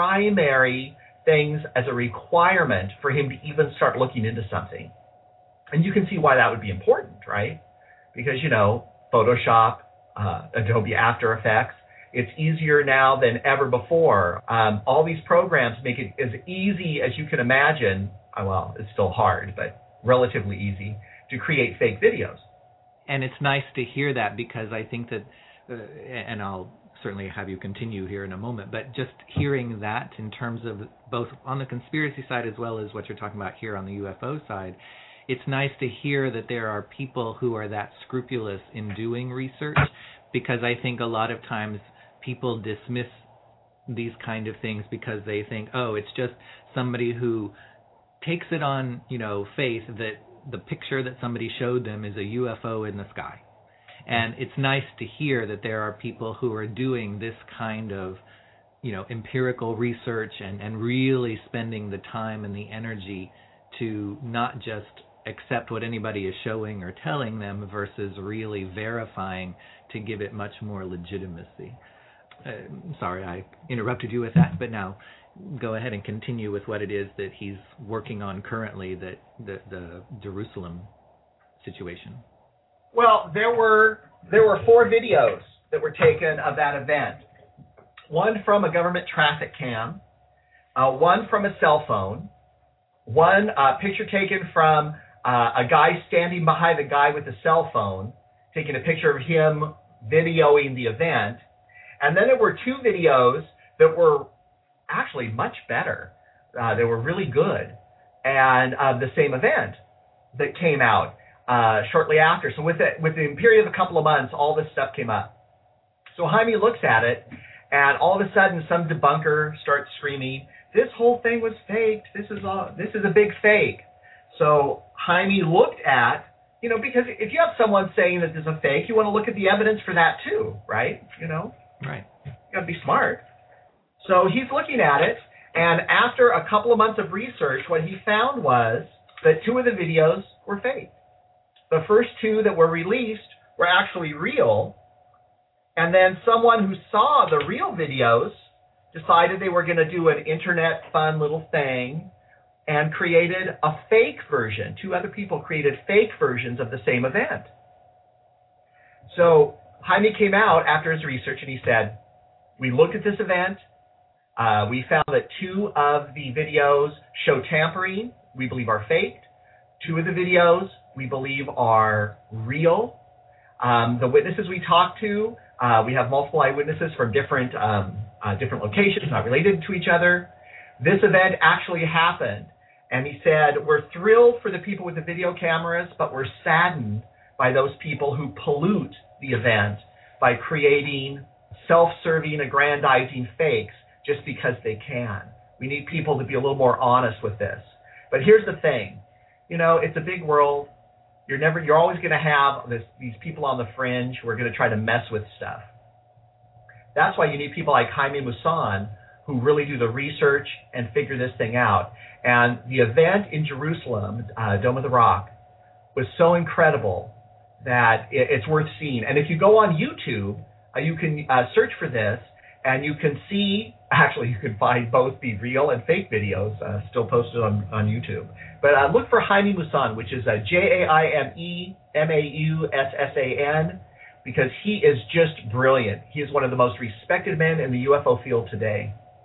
primary things as a requirement for him to even start looking into something. And you can see why that would be important, right? Because, you know, Photoshop, uh, Adobe After Effects, it's easier now than ever before. Um, all these programs make it as easy as you can imagine. Well, it's still hard, but relatively easy to create fake videos. And it's nice to hear that, because I think that, uh, and I'll certainly have you continue here in a moment, but just hearing that in terms of both on the conspiracy side as well as what you're talking about here on the U F O side, it's nice to hear that there are people who are that scrupulous in doing research, because I think a lot of times people dismiss these kind of things because they think, oh, it's just somebody who takes it on, you know, faith that the picture that somebody showed them is a U F O in the sky. And it's nice to hear that there are people who are doing this kind of, you know, empirical research and, and really spending the time and the energy to not just accept what anybody is showing or telling them versus really verifying to give it much more legitimacy. Uh, sorry, I interrupted you with that, but now go ahead and continue with what it is that he's working on currently, that the, the Jerusalem situation? Well, there were there were four videos that were taken of that event. One from a government traffic cam, uh, one from a cell phone, one uh, picture taken from uh, a guy standing behind the guy with the cell phone, taking a picture of him videoing the event, and then there were two videos that were actually much better. Uh, they were really good, and uh, the same event that came out uh, shortly after. So with it, with the period of a couple of months, all this stuff came up. So Jaime looks at it, and all of a sudden, some debunker starts screaming, "This whole thing was faked. This is a this is a big fake." So Jaime looked at, you know, because if you have someone saying that this is a fake, you want to look at the evidence for that too, right? You know, right? You got to be smart. So he's looking at it, and after a couple of months of research, what he found was that two of the videos were fake. The first two that were released were actually real. And then someone who saw the real videos decided they were going to do an internet fun little thing and created a fake version. Two other people created fake versions of the same event. So Jaime came out after his research and he said, we looked at this event. Uh, we found that two of the videos show tampering, we believe are faked. Two of the videos we believe are real. Um, the witnesses we talked to, Uh, we have multiple eyewitnesses from different um, uh, different locations, not related to each other. This event actually happened. And he said, we're thrilled for the people with the video cameras, but we're saddened by those people who pollute the event by creating self-serving, aggrandizing fakes just because they can. We need people to be a little more honest with this. But here's the thing. You know, it's a big world. You're never. You're always going to have this, these people on the fringe who are going to try to mess with stuff. That's why you need people like Jaime Maussan who really do the research and figure this thing out. And the event in Jerusalem, uh, Dome of the Rock, was so incredible that it, it's worth seeing. And if you go on YouTube, uh, you can uh, search for this, and you can see. Actually, you can find both the real and fake videos uh, still posted on, on YouTube. But uh, look for Jaime Maussan, which is uh, J A I M E M A U S S A N, because he is just brilliant. He is one of the most respected men in the U F O field today.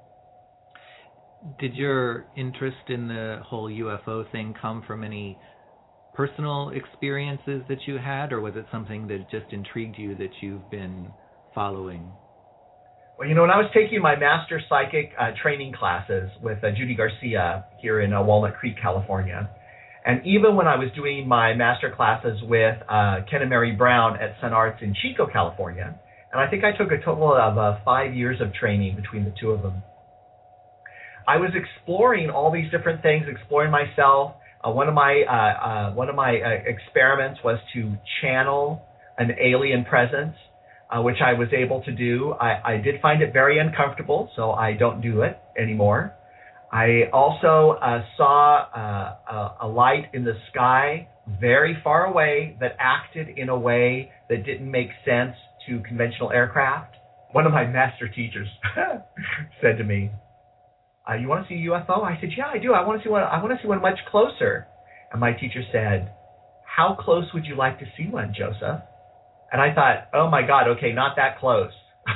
Did your interest in the whole U F O thing come from any personal experiences that you had, or was it something that just intrigued you that you've been following? Well, you know, when I was taking my master psychic uh, training classes with uh, Judy Garcia here in uh, Walnut Creek, California, and even when I was doing my master classes with uh, Ken and Mary Brown at Sun Arts in Chico, California, and I think I took a total of uh, five years of training between the two of them, I was exploring all these different things, exploring myself. Uh, one of my uh, uh, one of my uh, experiments was to channel an alien presence. Uh, which I was able to do. I, I did find it very uncomfortable, so I don't do it anymore. I also uh, saw uh, a, a light in the sky very far away that acted in a way that didn't make sense to conventional aircraft. One of my master teachers said to me, uh, you want to see a U F O? I said, yeah, I do. I want to see one. I want to see one much closer. And my teacher said, how close would you like to see one, Joseph? And I thought, oh, my God, okay, not that close.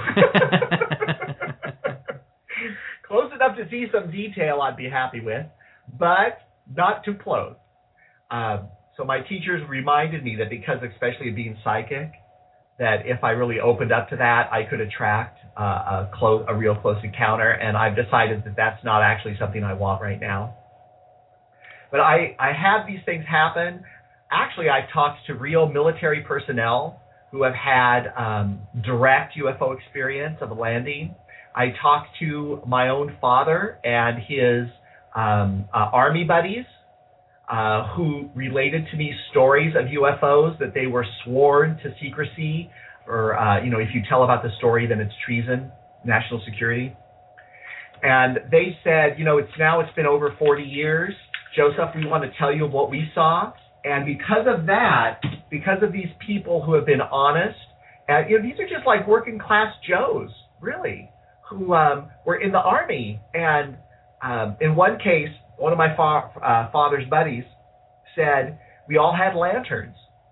Close enough to see some detail I'd be happy with, but not too close. Um, so my teachers reminded me that because, especially being psychic, that if I really opened up to that, I could attract uh, a, close, a real close encounter, and I've decided that that's not actually something I want right now. But I, I have these things happen. Actually, I've talked to real military personnel who have had um, direct U F O experience of a landing. I talked to my own father and his um, uh, Army buddies uh, who related to me stories of U F Os that they were sworn to secrecy, or, uh, you know, if you tell about the story, then it's treason, national security. And they said, you know, it's now it's been over forty years. Joseph, we want to tell you what we saw. And because of that, because of these people who have been honest, and you know, these are just like working class Joes, really, who um, were in the Army. And um, in one case, one of my fa- uh, father's buddies said, we all had lanterns.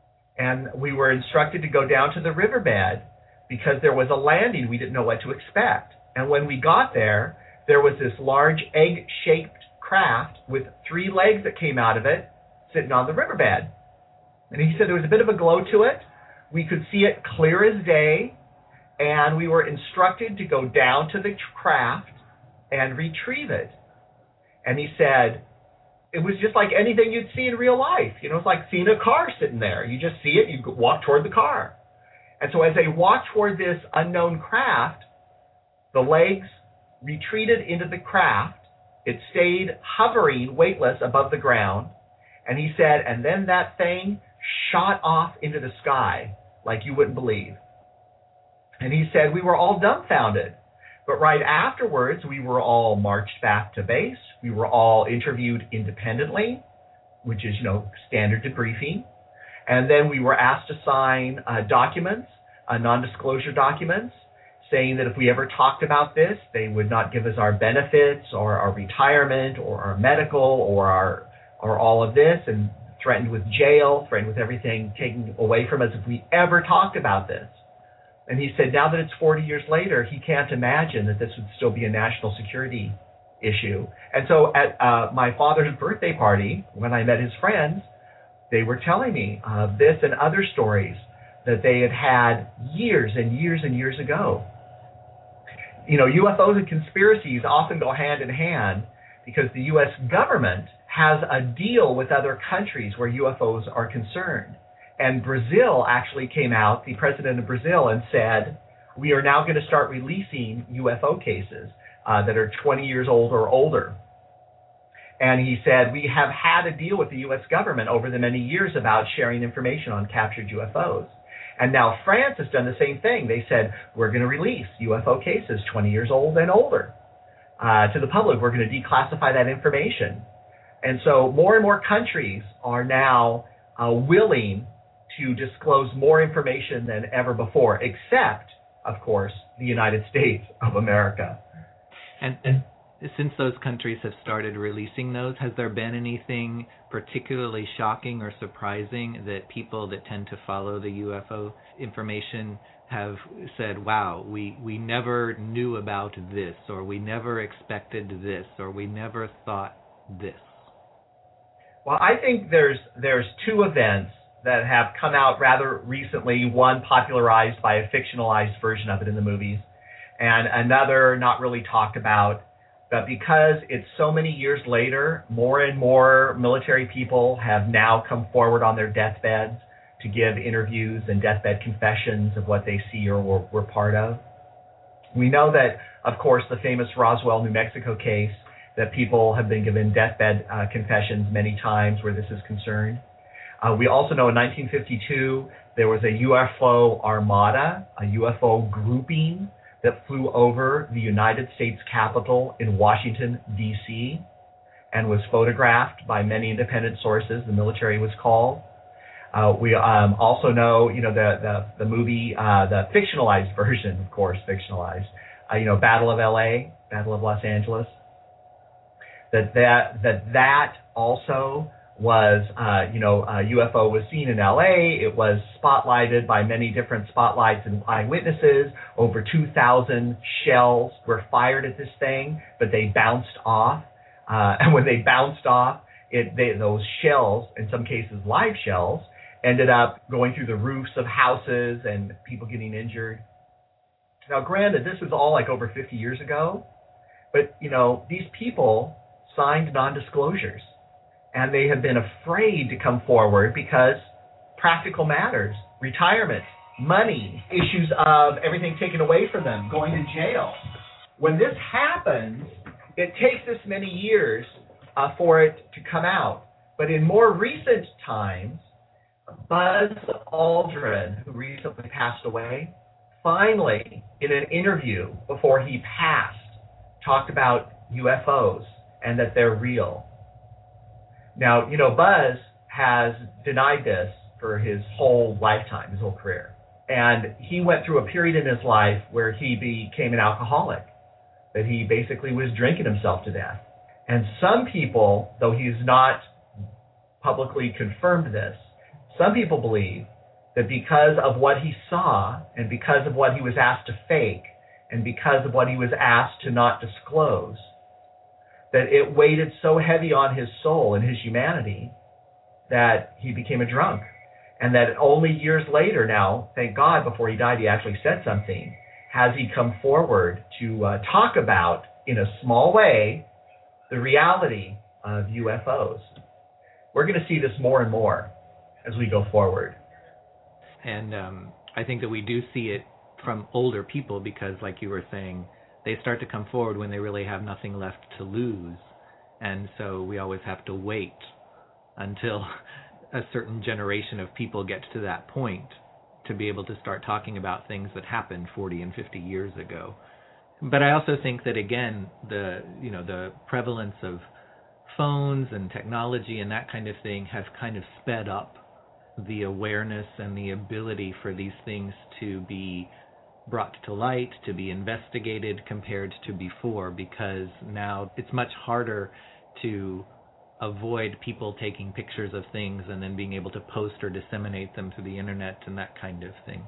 and we were instructed to go down to the riverbed because there was a landing. We didn't know what to expect. And when we got there, there was this large egg-shaped craft with three legs that came out of it sitting on the riverbed. And he said there was a bit of a glow to it. We could see it clear as day, and we were instructed to go down to the craft and retrieve it. And he said it was just like anything you'd see in real life. You know, it's like seeing a car sitting there. You just see it, you walk toward the car. And so as they walked toward this unknown craft, the legs retreated into the craft. It stayed hovering, weightless, above the ground. And he said, and then that thing shot off into the sky like you wouldn't believe. And he said, we were all dumbfounded. But right afterwards, we were all marched back to base. We were all interviewed independently, which is, you know, standard debriefing. And then we were asked to sign uh, documents, uh, non-disclosure documents, saying that if we ever talked about this, they would not give us our benefits or our retirement or our medical or our or all of this, and threatened with jail, threatened with everything taken away from us if we ever talked about this. And he said now that it's forty years later, he can't imagine that this would still be a national security issue. And so at uh, my father's birthday party, when I met his friends, they were telling me uh, this and other stories that they had had years and years and years ago. You know, U F Os and conspiracies often go hand in hand because the U S government has a deal with other countries where U F Os are concerned. And Brazil actually came out, the president of Brazil, and said, we are now going to start releasing U F O cases uh, that are twenty years old or older. And he said, we have had a deal with the U S government over the many years about sharing information on captured U F Os. And now France has done the same thing. They said, we're going to release U F O cases twenty years old and older uh, to the public. We're going to declassify that information. And so more and more countries are now uh, willing to disclose more information than ever before, except, of course, the United States of America. And, and since those countries have started releasing those, has there been anything particularly shocking or surprising that people that tend to follow the U F O information have said, wow, we, we never knew about this, or we never expected this, or we never thought this? Well, I think there's there's two events that have come out rather recently, one popularized by a fictionalized version of it in the movies, and another not really talked about. But because it's so many years later, more and more military people have now come forward on their deathbeds to give interviews and deathbed confessions of what they see or were, were part of. We know that, of course, the famous Roswell, New Mexico case, that people have been given deathbed uh, confessions many times where this is concerned. Uh, we also know in nineteen fifty-two, there was a U F O armada, a U F O grouping that flew over the United States Capitol in Washington, D C, and was photographed by many independent sources. The military was called. Uh, we um, also know, you know, the the, the movie, uh, the fictionalized version, of course, fictionalized, uh, you know, Battle of L A, Battle of Los Angeles. That that that that also was, uh, you know, a U F O was seen in L A. It was spotlighted by many different spotlights and eyewitnesses. Over two thousand shells were fired at this thing, but they bounced off. Uh, and when they bounced off, it they, those shells, in some cases live shells, ended up going through the roofs of houses and people getting injured. Now, granted, this was all like over fifty years ago, but, you know, these people signed non-disclosures, and they have been afraid to come forward because practical matters, retirement, money, issues of everything taken away from them, going to jail. When this happens, it takes this many years uh, for it to come out. But in more recent times, Buzz Aldrin, who recently passed away, finally, in an interview before he passed, talked about U F Os and that they're real. Now, you know, Buzz has denied this for his whole lifetime, his whole career. And he went through a period in his life where he became an alcoholic, that he basically was drinking himself to death. And some people, though he's not publicly confirmed this, some people believe that because of what he saw and because of what he was asked to fake and because of what he was asked to not disclose, that it weighted so heavy on his soul and his humanity that he became a drunk. And that only years later now, thank God, before he died, he actually said something, has he come forward to uh, talk about, in a small way, the reality of U F Os. We're going to see this more and more as we go forward. And um, I think that we do see it from older people because, like you were saying, they start to come forward when they really have nothing left to lose. And so we always have to wait until a certain generation of people gets to that point to be able to start talking about things that happened forty and fifty years ago. But I also think that, again, the you know the prevalence of phones and technology and that kind of thing have kind of sped up the awareness and the ability for these things to be brought to light, to be investigated compared to before, because now it's much harder to avoid people taking pictures of things and then being able to post or disseminate them through the internet and that kind of thing.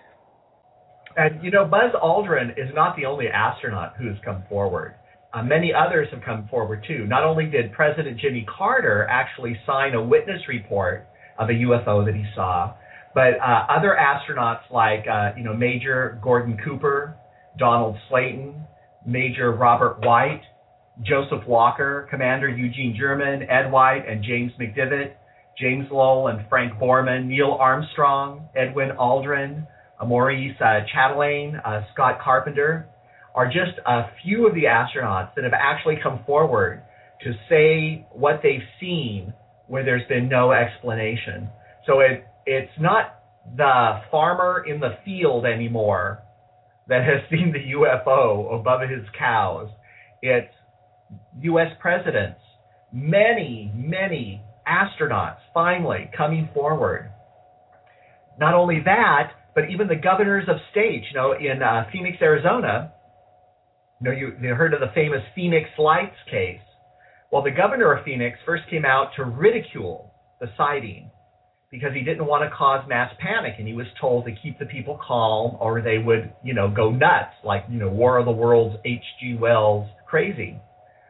And, you know, Buzz Aldrin is not the only astronaut who's come forward. Uh, many others have come forward, too. Not only did President Jimmy Carter actually sign a witness report of a U F O that he saw, but uh, other astronauts like, uh, you know, Major Gordon Cooper, Donald Slayton, Major Robert White, Joseph Walker, Commander Eugene German, Ed White and James McDivitt, James Lowell and Frank Borman, Neil Armstrong, Edwin Aldrin, uh, Maurice uh, Chatelain, uh, Scott Carpenter, are just a few of the astronauts that have actually come forward to say what they've seen where there's been no explanation. So it it's not the farmer in the field anymore that has seen the U F O above his cows. It's U S presidents, many, many astronauts finally coming forward. Not only that, but even the governors of states, you know, in uh, Phoenix, Arizona, you know, you, you heard of the famous Phoenix Lights case. Well, the governor of Phoenix first came out to ridicule the sighting because he didn't want to cause mass panic, and he was told to keep the people calm or they would, you know, go nuts, like, you know, War of the Worlds, H G Wells, crazy.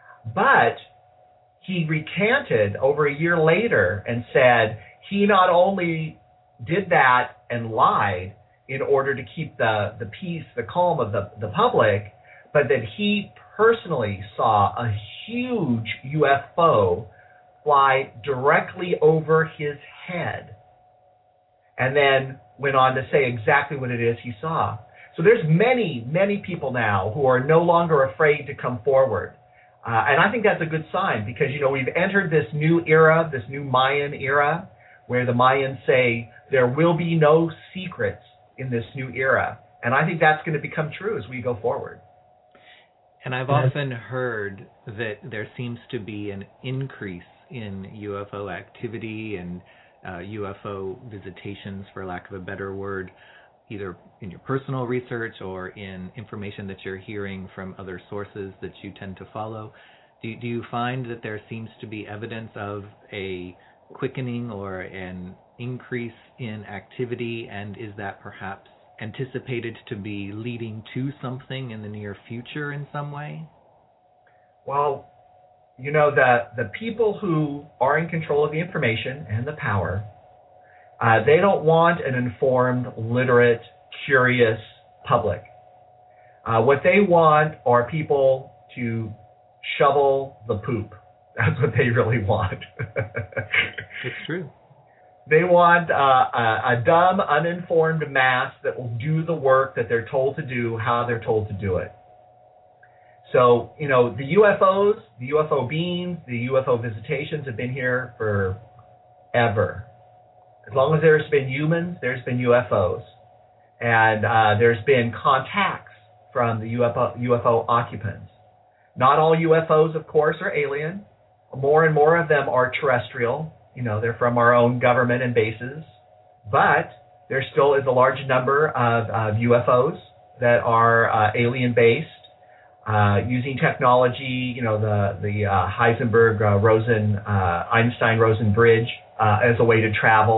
But he recanted over a year later and said he not only did that and lied in order to keep the, the peace, the calm of the, the public, but that he personally saw a huge U F O fly directly over his head, and then went on to say exactly what it is he saw. So there's many, many people now who are no longer afraid to come forward. Uh, and I think that's a good sign because, you know, we've entered this new era, this new Mayan era, where the Mayans say there will be no secrets in this new era. And I think that's going to become true as we go forward. And I've often heard that there seems to be an increase in U F O activity and uh, U F O visitations, for lack of a better word, either in your personal research or in information that you're hearing from other sources that you tend to follow. Do, do you find that there seems to be evidence of a quickening or an increase in activity, and is that perhaps anticipated to be leading to something in the near future in some way? Well, you know, the, the people who are in control of the information and the power, uh, they don't want an informed, literate, curious public. Uh, what they want are people to shovel the poop. That's what they really want. It's true. They want uh, a, a dumb, uninformed mass that will do the work that they're told to do, how they're told to do it. So, you know, the U F Os, the U F O beings, the U F O visitations have been here forever. As long as there's been humans, there's been U F Os. And uh, there's been contacts from the U F O, U F O occupants. Not all U F Os, of course, are alien. More and more of them are terrestrial. You know, they're from our own government and bases. But there still is a large number of, of U F Os that are uh, alien-based, uh, using technology, you know, the, the uh, Heisenberg, uh, Rosen, uh, Einstein-Rosen bridge uh, as a way to travel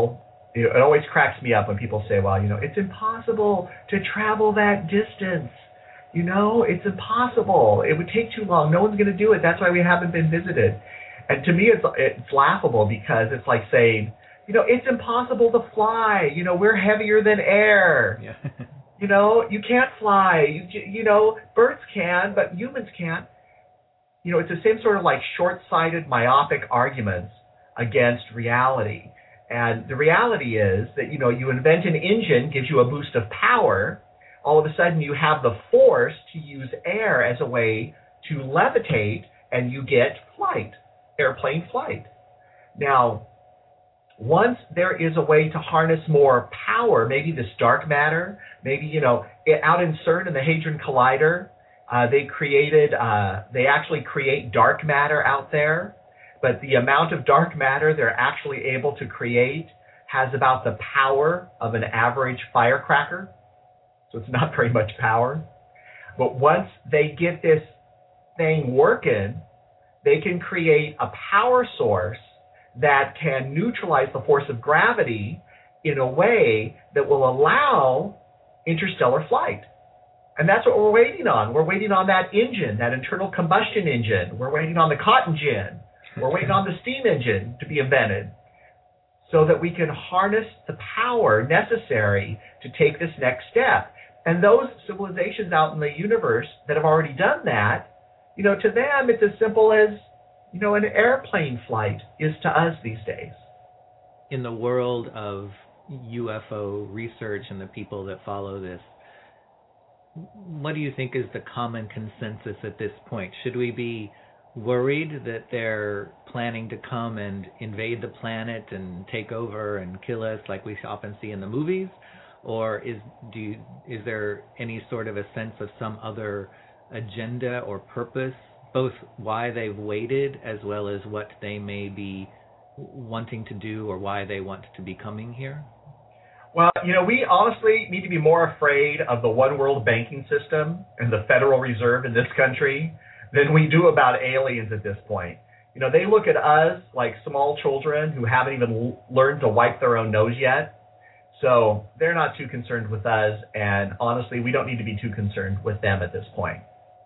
it, it always cracks me up when people say, well, you know, it's impossible to travel that distance. You know, it's impossible. It would take too long. No one's going to do it. That's why we haven't been visited. And to me, it's it's laughable because it's like saying, you know, it's impossible to fly. You know, we're heavier than air. Yeah. You know, you can't fly. You, you know, birds can, but humans can't. You know, it's the same sort of like short-sighted, myopic arguments against reality. And the reality is that, you know, you invent an engine, gives you a boost of power. All of a sudden you have the force to use air as a way to levitate, and you get flight, airplane flight. Now, once there is a way to harness more power, maybe this dark matter, maybe, you know, out in CERN in the Hadron Collider, uh, they created, uh, they actually create dark matter out there, but the amount of dark matter they're actually able to create has about the power of an average firecracker. So it's not very much power. But once they get this thing working, they can create a power source that can neutralize the force of gravity in a way that will allow interstellar flight. And that's what we're waiting on. We're waiting on that engine, that internal combustion engine. We're waiting on the cotton gin. We're waiting on the steam engine to be invented so that we can harness the power necessary to take this next step. And those civilizations out in the universe that have already done that, you know, to them it's as simple as, you know, an airplane flight is to us these days. In the world of U F O research and the people that follow this, what do you think is the common consensus at this point? Should we be worried that they're planning to come and invade the planet and take over and kill us like we often see in the movies? Or is do you, is there any sort of a sense of some other agenda or purpose, both why they've waited as well as what they may be wanting to do or why they want to be coming here? Well, you know, we honestly need to be more afraid of the one world banking system and the Federal Reserve in this country than we do about aliens at this point. You know, they look at us like small children who haven't even learned to wipe their own nose yet. So they're not too concerned with us, and honestly, we don't need to be too concerned with them at this point.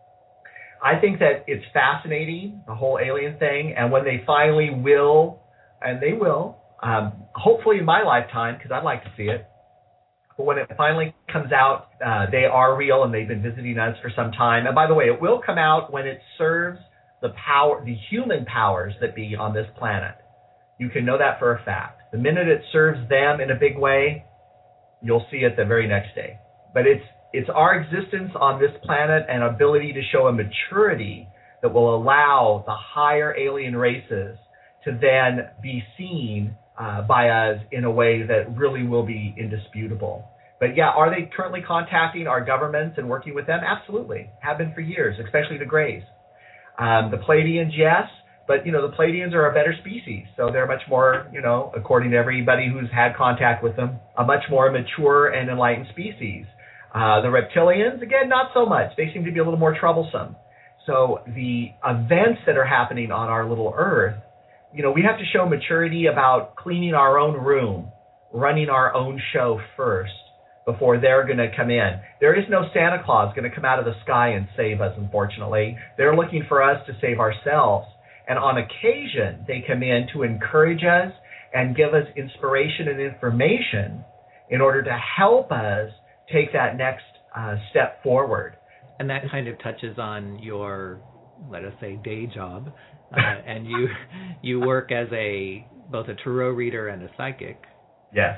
I think that it's fascinating, the whole alien thing, and when they finally will, and they will, um, hopefully in my lifetime, because I'd like to see it, but when it finally comes out, uh, they are real and they've been visiting us for some time. And by the way, it will come out when it serves the power, the human powers that be on this planet. You can know that for a fact. The minute it serves them in a big way, you'll see it the very next day. But it's it's our existence on this planet and ability to show a maturity that will allow the higher alien races to then be seen uh, by us in a way that really will be indisputable. But yeah, are they currently contacting our governments and working with them? Absolutely. Have been for years, especially the Greys. Um, the Pleiadians, yes. But, you know, the Pleiadians are a better species, so they're much more, you know, according to everybody who's had contact with them, a much more mature and enlightened species. Uh, the reptilians, again, not so much. They seem to be a little more troublesome. So the events that are happening on our little Earth, you know, we have to show maturity about cleaning our own room, running our own show first before they're going to come in. There is no Santa Claus going to come out of the sky and save us, unfortunately. They're looking for us to save ourselves. And on occasion, they come in to encourage us and give us inspiration and information in order to help us take that next uh, step forward. And that kind of touches on your, let us say, day job. Uh, and you you work as a both a tarot reader and a psychic. Yes.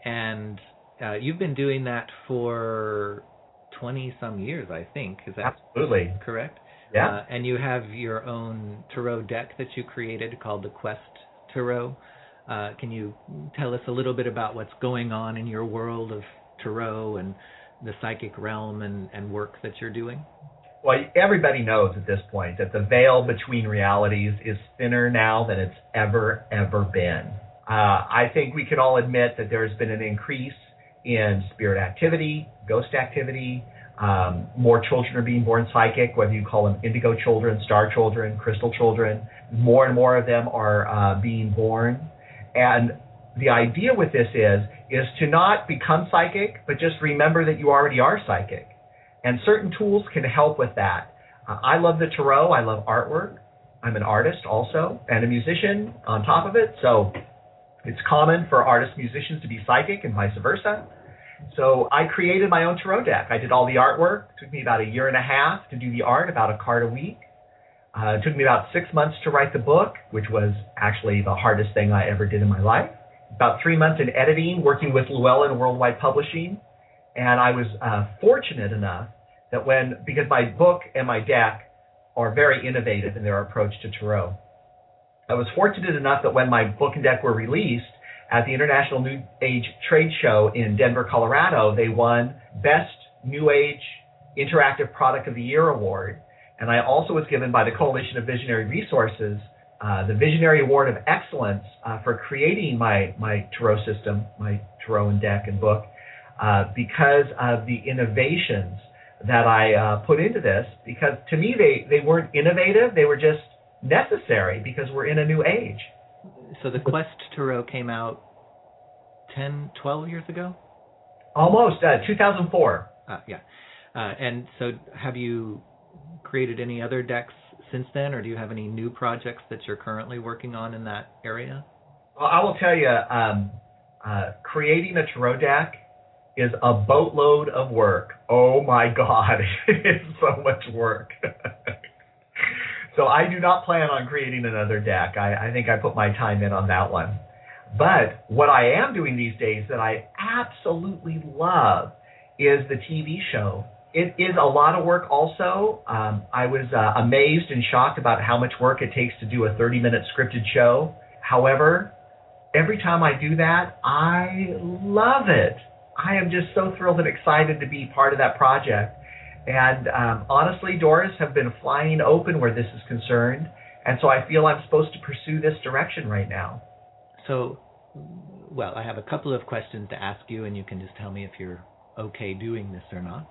And uh, you've been doing that for twenty-some years, I think. Is that Absolutely. correct? Yeah. Uh, and you have your own tarot deck that you created called the Quest Tarot. Uh, can you tell us a little bit about what's going on in your world of tarot and the psychic realm and, and work that you're doing? Well, everybody knows at this point that the veil between realities is thinner now than it's ever, ever been. Uh, I think we can all admit that there's been an increase in spirit activity, ghost activity. Um, more children are being born psychic, whether you call them indigo children, star children, crystal children. More and more of them are uh, being born. And the idea with this is, is to not become psychic, but just remember that you already are psychic. And certain tools can help with that. Uh, I love the tarot. I love artwork. I'm an artist also, and a musician on top of it. So it's common for artists, musicians to be psychic and vice versa. So I created my own tarot deck. I did all the artwork. It took me about a year and a half to do the art, about a card a week. Uh, it took me about six months to write the book, which was actually the hardest thing I ever did in my life. About three months in editing, working with Llewellyn Worldwide Publishing. And I was uh, fortunate enough that when, because my book and my deck are very innovative in their approach to tarot, I was fortunate enough that when my book and deck were released at the International New Age Trade Show in Denver, Colorado, they won Best New Age Interactive Product of the Year Award. And I also was given by the Coalition of Visionary Resources uh, the Visionary Award of Excellence uh, for creating my, my tarot system, my tarot and deck and book, uh, because of the innovations that I uh, put into this. Because to me, they, they weren't innovative, they were just necessary because we're in a new age. So the Quest Tarot came out ten, twelve years ago? Almost, uh, two thousand four. Uh, yeah. Uh, and so have you created any other decks since then, or do you have any new projects that you're currently working on in that area? Well, I will tell you, um, uh, creating a tarot deck is a boatload of work. Oh my God, it's so much work. So I do not plan on creating another deck. I, I think I put my time in on that one. But what I am doing these days that I absolutely love is the T V show. It is a lot of work also. Um, I was uh, amazed and shocked about how much work it takes to do a thirty-minute scripted show. However, every time I do that, I love it. I am just so thrilled and excited to be part of that project. And um, honestly, doors have been flying open where this is concerned. And so I feel I'm supposed to pursue this direction right now. So, well, I have a couple of questions to ask you, and you can just tell me if you're okay doing this or not.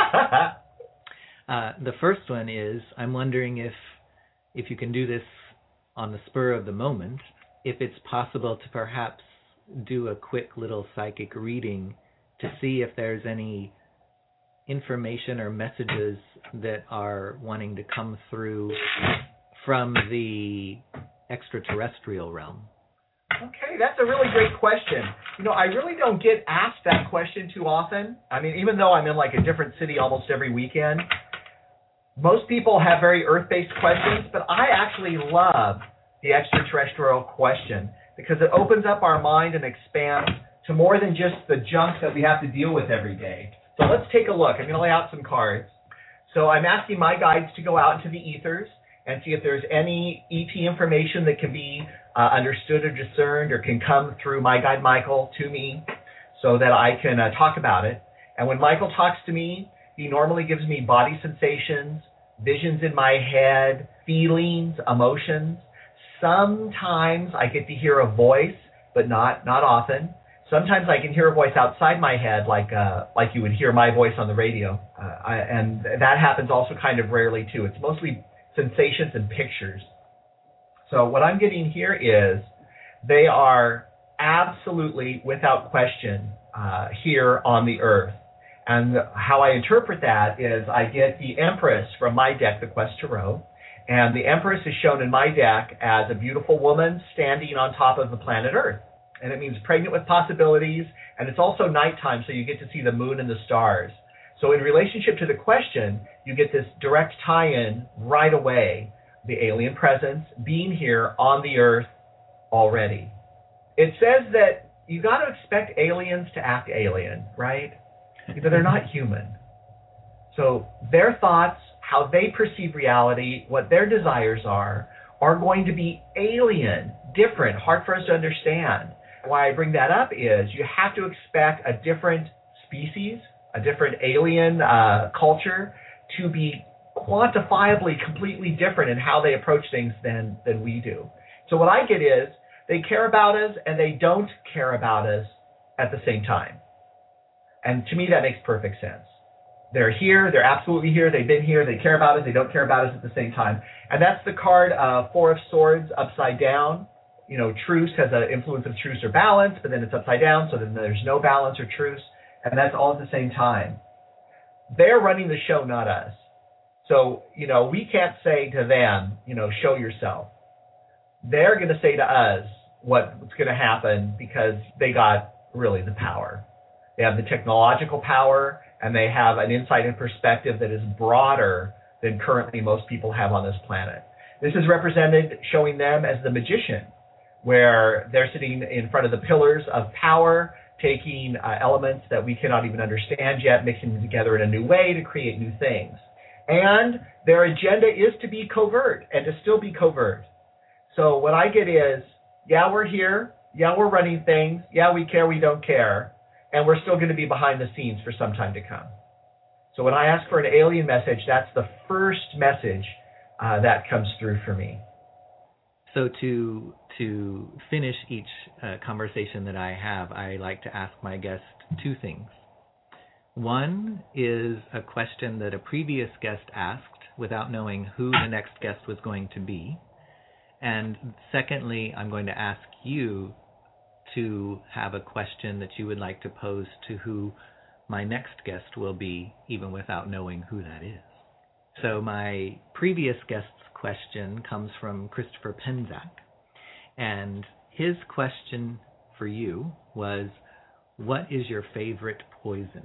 uh, the first one is, I'm wondering if if you can do this on the spur of the moment, if it's possible to perhaps do a quick little psychic reading to see if there's any information or messages that are wanting to come through from the extraterrestrial realm. Okay, that's a really great question. You know, I really don't get asked that question too often. I mean, even though I'm in like a different city almost every weekend, most people have very earth-based questions, but I actually love the extraterrestrial question because it opens up our mind and expands to more than just the junk that we have to deal with every day. So let's take a look. I'm going to lay out some cards. So I'm asking my guides to go out into the ethers and see if there's any E T information that can be uh, understood or discerned or can come through my guide Michael to me so that I can uh, talk about it. And when Michael talks to me, he normally gives me body sensations, visions in my head, feelings, emotions. Sometimes I get to hear a voice, but not not often. Sometimes I can hear a voice outside my head, like uh, like you would hear my voice on the radio. Uh, I, and that happens also kind of rarely, too. It's mostly sensations and pictures. So what I'm getting here is they are absolutely, without question, uh, here on the earth. And how I interpret that is I get the Empress from my deck, the Quest Tarot. And the Empress is shown in my deck as a beautiful woman standing on top of the planet Earth. And it means pregnant with possibilities, and it's also nighttime, so you get to see the moon and the stars. So in relationship to the question, you get this direct tie-in right away, the alien presence being here on the Earth already. It says that you got to expect aliens to act alien, right? Because they're not human. So their thoughts, how they perceive reality, what their desires are, are going to be alien, different, hard for us to understand. Why I bring that up is you have to expect a different species, a different alien uh, culture to be quantifiably completely different in how they approach things than, than we do. So what I get is they care about us and they don't care about us at the same time. And to me, that makes perfect sense. They're here, they're absolutely here, they've been here, they care about us, they don't care about us at the same time. And that's the card uh, Four of Swords upside down. you know, truce has an influence of truce or balance, but then it's upside down, so then there's no balance or truce, and that's all at the same time. They're running the show, not us. So, you know, we can't say to them, you know, show yourself. They're going to say to us what's going to happen because they got really the power. They have the technological power, and they have an insight and perspective that is broader than currently most people have on this planet. This is represented showing them as the magician, where they're sitting in front of the pillars of power, taking uh, elements that we cannot even understand yet, mixing them together in a new way to create new things. And their agenda is to be covert and to still be covert. So what I get is, yeah, we're here. Yeah, we're running things. Yeah, we care, we don't care. And we're still going to be behind the scenes for some time to come. So when I ask for an alien message, that's the first message uh, that comes through for me. So to to finish each uh, conversation that I have, I like to ask my guest two things. One is a question that a previous guest asked without knowing who the next guest was going to be. And secondly, I'm going to ask you to have a question that you would like to pose to who my next guest will be, even without knowing who that is. So my previous guest's question comes from Christopher Penczak, and his question for you was, what is your favorite poison?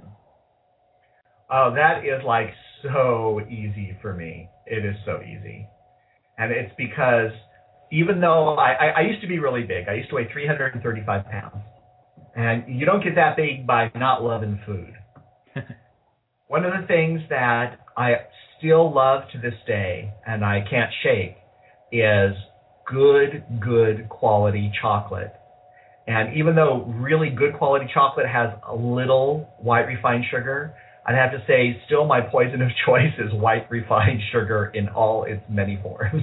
Oh, that is like so easy for me. It is so easy. And it's because even though I, I, I used to be really big, I used to weigh three hundred thirty-five pounds. And you don't get that big by not loving food. One of the things that I still love to this day, and I can't shake, is good, good quality chocolate. And even though really good quality chocolate has a little white refined sugar, I'd have to say still my poison of choice is white refined sugar in all its many forms.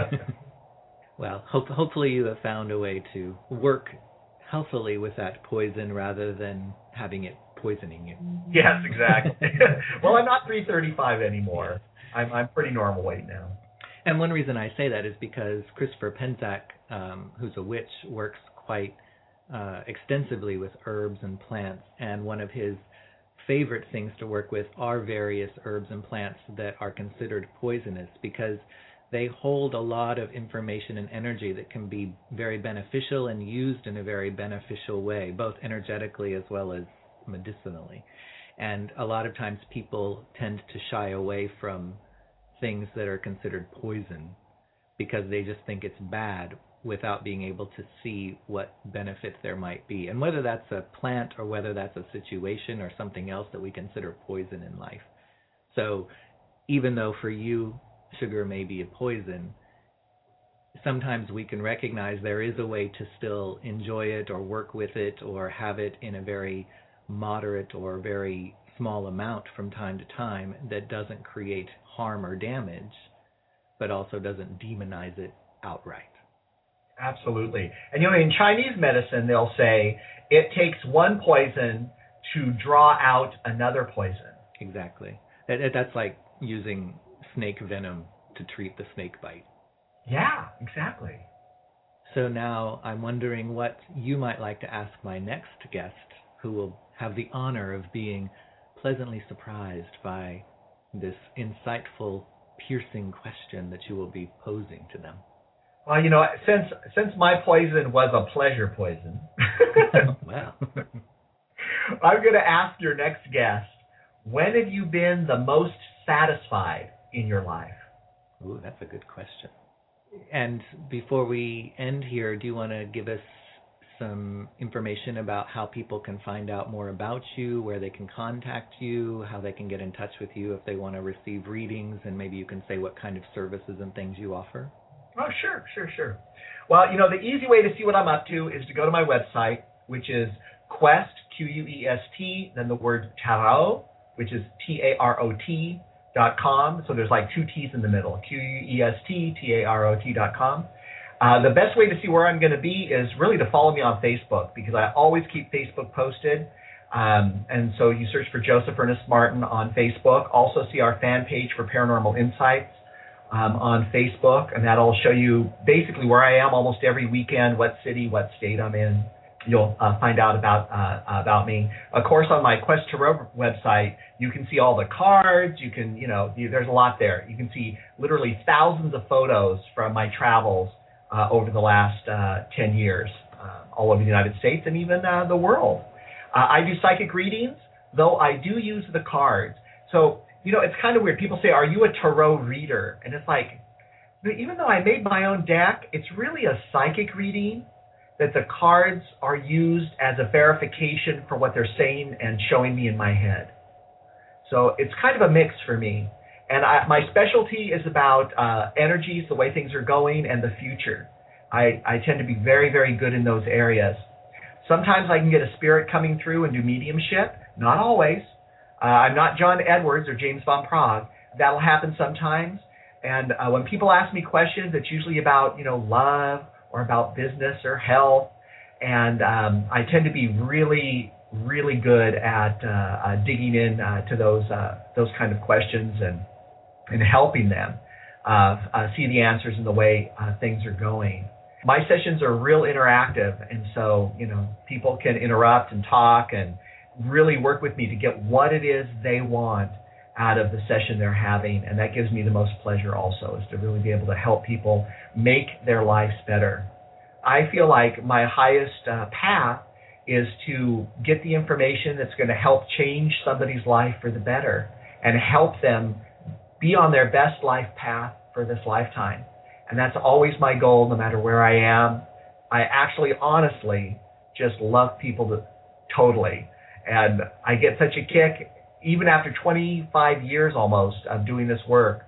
Well, hope, hopefully you have found a way to work healthily with that poison rather than having it poisoning you. Yes, exactly. Well, I'm not three thirty-five anymore. I'm I'm pretty normal weight now. And one reason I say that is because Christopher Penczak, um, who's a witch, works quite uh, extensively with herbs and plants, and one of his favorite things to work with are various herbs and plants that are considered poisonous because they hold a lot of information and energy that can be very beneficial and used in a very beneficial way, both energetically as well as medicinally. And a lot of times people tend to shy away from things that are considered poison because they just think it's bad without being able to see what benefits there might be. And whether that's a plant or whether that's a situation or something else that we consider poison in life. So even though for you, sugar may be a poison, sometimes we can recognize there is a way to still enjoy it or work with it or have it in a very moderate or very small amount from time to time that doesn't create harm or damage, but also doesn't demonize it outright. Absolutely. And, you know, in Chinese medicine, they'll say it takes one poison to draw out another poison. Exactly. That, that's like using snake venom to treat the snake bite. Yeah, exactly. So now I'm wondering what you might like to ask my next guest, who will have the honor of being pleasantly surprised by this insightful, piercing question that you will be posing to them. Well, you know, since since my poison was a pleasure poison, well, I'm going to ask your next guest, when have you been the most satisfied in your life? Ooh, that's a good question. And before we end here, do you want to give us some information about how people can find out more about you, where they can contact you, how they can get in touch with you if they want to receive readings, and maybe you can say what kind of services and things you offer? Oh, sure, sure, sure. Well, you know, the easy way to see what I'm up to is to go to my website, which is Quest, Q U E S T, then the word Tarot, which is T A R O T dot com. So there's like two T's in the middle, Q U E S T, T A R O T dot com. Uh, the best way to see where I'm going to be is really to follow me on Facebook, because I always keep Facebook posted. Um, and so you search for Joseph Ernest Martin on Facebook. Also see our fan page for Paranormal Insights um, on Facebook, and that'll show you basically where I am almost every weekend, what city, what state I'm in. You'll uh, find out about uh, about me. Of course, on my Quest to Row website, you can see all the cards. You can, you know, you, there's a lot there. You can see literally thousands of photos from my travels uh, over the last uh, ten years, uh, all over the United States and even uh, the world. Uh, I do psychic readings, though I do use the cards. So, you know, it's kind of weird. People say, "Are you a tarot reader?" And it's like, even though I made my own deck, it's really a psychic reading. That the cards are used as a verification for what they're saying and showing me in my head. So it's kind of a mix for me. And I, my specialty is about uh, energies, the way things are going, and the future. I, I tend to be very, very good in those areas. Sometimes I can get a spirit coming through and do mediumship. Not always. Uh, I'm not John Edwards or James Van Praagh. That'll happen sometimes. And uh, when people ask me questions, it's usually about, you know, love, or about business or health, and um, I tend to be really, really good at uh, uh, digging in uh, to those uh, those kind of questions and and helping them uh, uh, see the answers in the way uh, things are going. My sessions are real interactive, and so you know people can interrupt and talk and really work with me to get what it is they want out of the session they're having, and that gives me the most pleasure also, is to really be able to help people make their lives better. I feel like my highest uh, path is to get the information that's going to help change somebody's life for the better and help them be on their best life path for this lifetime. And that's always my goal, no matter where I am. I actually, honestly, just love people to, totally. And I get such a kick. Even after twenty-five years almost of doing this work,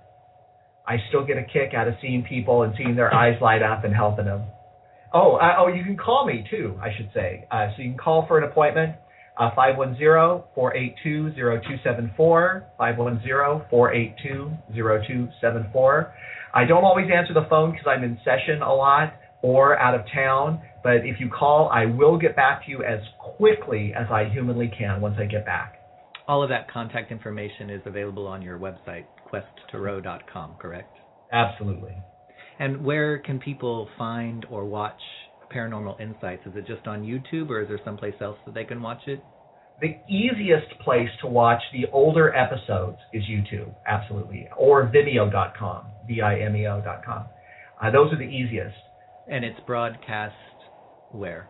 I still get a kick out of seeing people and seeing their eyes light up and helping them. Oh, uh, oh, you can call me too, I should say. Uh, so you can call for an appointment, uh, five one zero, four eight two, zero two seven four, five one zero, four eight two, zero two seven four. I don't always answer the phone because I'm in session a lot or out of town, but if you call, I will get back to you as quickly as I humanly can once I get back. All of that contact information is available on your website, quest to row dot com, correct? Absolutely. And where can people find or watch Paranormal Insights? Is it just on YouTube, or is there someplace else that they can watch it? The easiest place to watch the older episodes is YouTube, absolutely, or vimeo dot com, V I M E O dot com. Uh, those are the easiest. And it's broadcast where?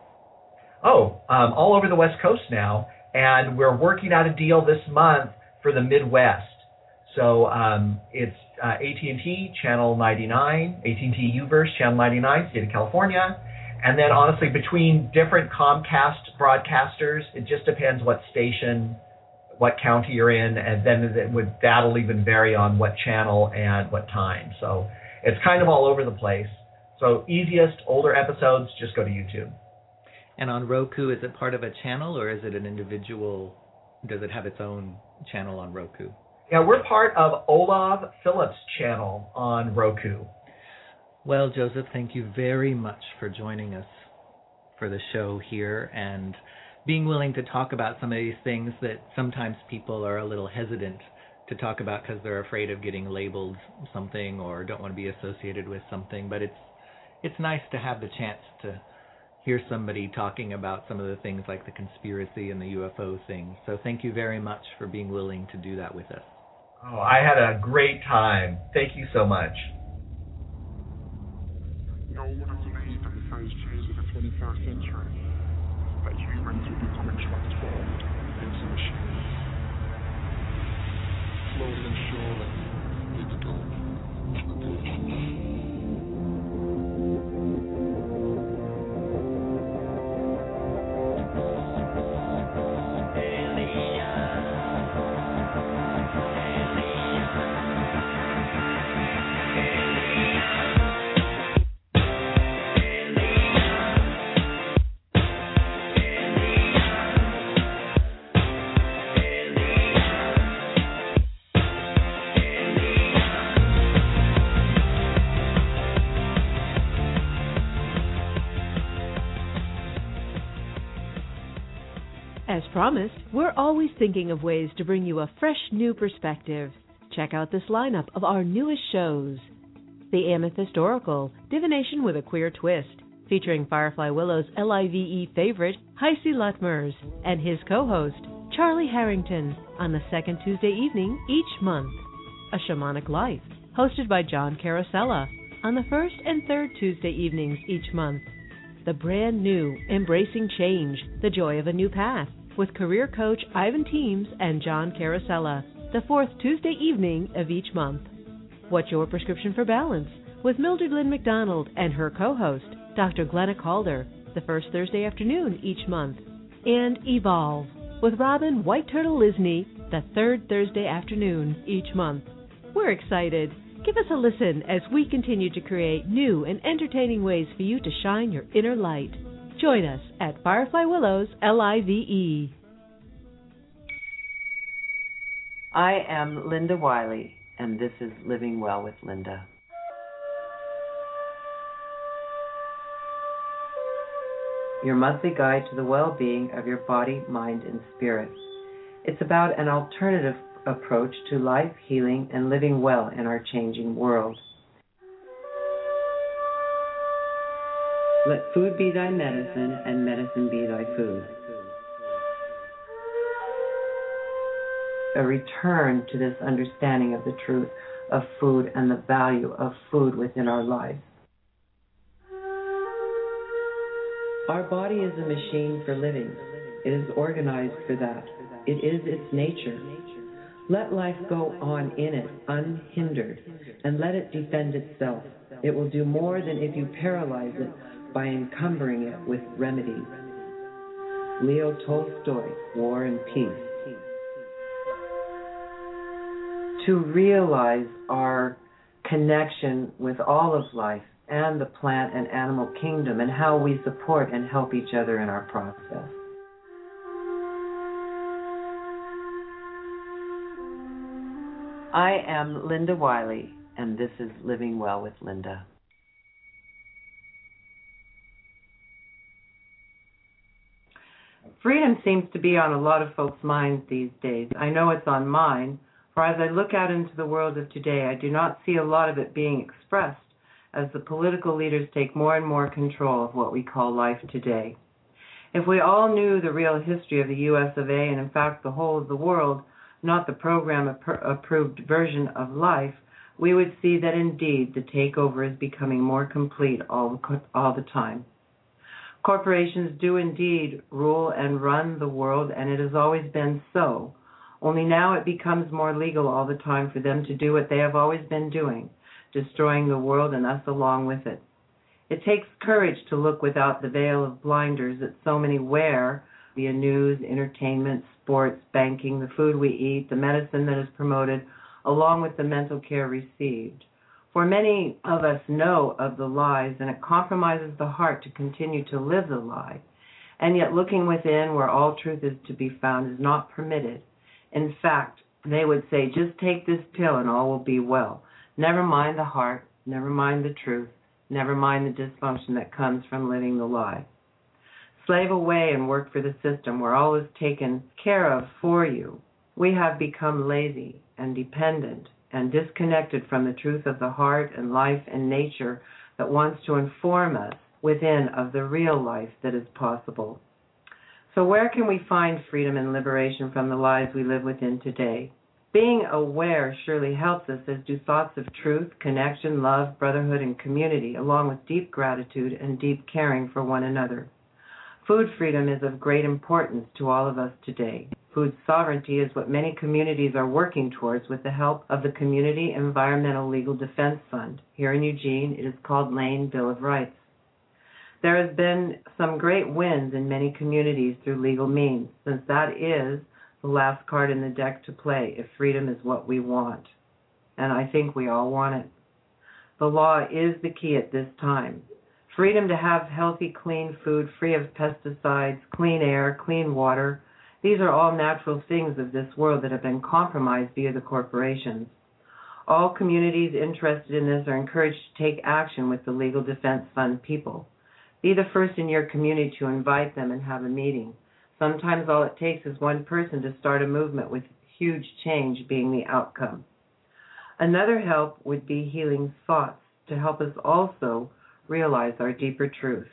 Oh, um, all over the West Coast now. And we're working out a deal this month for the Midwest. So um, it's uh, A T and T Channel ninety-nine, A T and T U-verse Channel ninety-nine, State of California. And then honestly, between different Comcast broadcasters, it just depends what station, what county you're in, and then it would, that'll even vary on what channel and what time. So it's kind of all over the place. So easiest, older episodes, just go to YouTube. And on Roku, is it part of a channel, or is it an individual? Does it have its own channel on Roku? Yeah, we're part of Olav Phillips' channel on Roku. Well, Joseph, thank you very much for joining us for the show here and being willing to talk about some of these things that sometimes people are a little hesitant to talk about because they're afraid of getting labeled something or don't want to be associated with something. But it's it's nice to have the chance to hear somebody talking about some of the things like the conspiracy and the U F O thing. So thank you very much for being willing to do that with us. Oh, I had a great time. Thank you so much. No one has believed in the first years of the twenty-first century that humans would become transformed into machines. Slowly and surely, it's gone. As promised, we're always thinking of ways to bring you a fresh new perspective. Check out this lineup of our newest shows. The Amethyst Oracle, divination with a queer twist, featuring Firefly Willow's L I V E favorite, Heisey Lutmers, and his co-host, Charlie Harrington, on the second Tuesday evening each month. A Shamanic Life, hosted by John Carosella, on the first and third Tuesday evenings each month. The brand new Embracing Change, the Joy of a New Path, with career coach Ivan Teams and John Carosella, the fourth Tuesday evening of each month. What's Your Prescription for Balance, with Mildred Lynn McDonald and her co-host, Doctor Glenna Calder, the first Thursday afternoon each month. And Evolve, with Robin White Turtle Lisney, the third Thursday afternoon each month. We're excited. Give us a listen as we continue to create new and entertaining ways for you to shine your inner light. Join us at Firefly Willows L I V E. I am Linda Wiley, and this is Living Well with Linda. Your monthly guide to the well-being of your body, mind, and spirit. It's about an alternative approach to life, healing, and living well in our changing world. Let food be thy medicine, and medicine be thy food. A return to this understanding of the truth of food and the value of food within our lives. Our body is a machine for living. It is organized for that. It is its nature. Let life go on in it, unhindered, and let it defend itself. It will do more than if you paralyze it by encumbering it with remedies. Leo Tolstoy, War and Peace. To realize our connection with all of life and the plant and animal kingdom and how we support and help each other in our process. I am Linda Wiley, and this is Living Well with Linda. Freedom seems to be on a lot of folks' minds these days. I know it's on mine, for as I look out into the world of today, I do not see a lot of it being expressed as the political leaders take more and more control of what we call life today. If we all knew the real history of the U S of A, and in fact the whole of the world, not the program-approved version of life, we would see that indeed the takeover is becoming more complete all, all the time. Corporations do indeed rule and run the world, and it has always been so. Only now it becomes more legal all the time for them to do what they have always been doing, destroying the world and us along with it. It takes courage to look without the veil of blinders that so many wear via news, entertainment, sports, banking, the food we eat, the medicine that is promoted, along with the mental care received. For many of us know of the lies, and it compromises the heart to continue to live the lie. And yet looking within where all truth is to be found is not permitted. In fact, they would say, just take this pill and all will be well. Never mind the heart, never mind the truth, never mind the dysfunction that comes from living the lie. Slave away and work for the system where all is taken care of for you. We have become lazy and dependent and disconnected from the truth of the heart and life and nature that wants to inform us within of the real life that is possible. So where can we find freedom and liberation from the lies we live within today? Being aware surely helps us, as do thoughts of truth, connection, love, brotherhood, and community, along with deep gratitude and deep caring for one another. Food freedom is of great importance to all of us today. Food sovereignty is what many communities are working towards with the help of the Community Environmental Legal Defense Fund. Here in Eugene, it is called Lane Bill of Rights. There has been some great wins in many communities through legal means, since that is the last card in the deck to play if freedom is what we want. And I think we all want it. The law is the key at this time. Freedom to have healthy, clean food, free of pesticides, clean air, clean water. These are all natural things of this world that have been compromised via the corporations. All communities interested in this are encouraged to take action with the Legal Defense Fund people. Be the first in your community to invite them and have a meeting. Sometimes all it takes is one person to start a movement with huge change being the outcome. Another help would be healing thoughts, to help us also realize our deeper truth.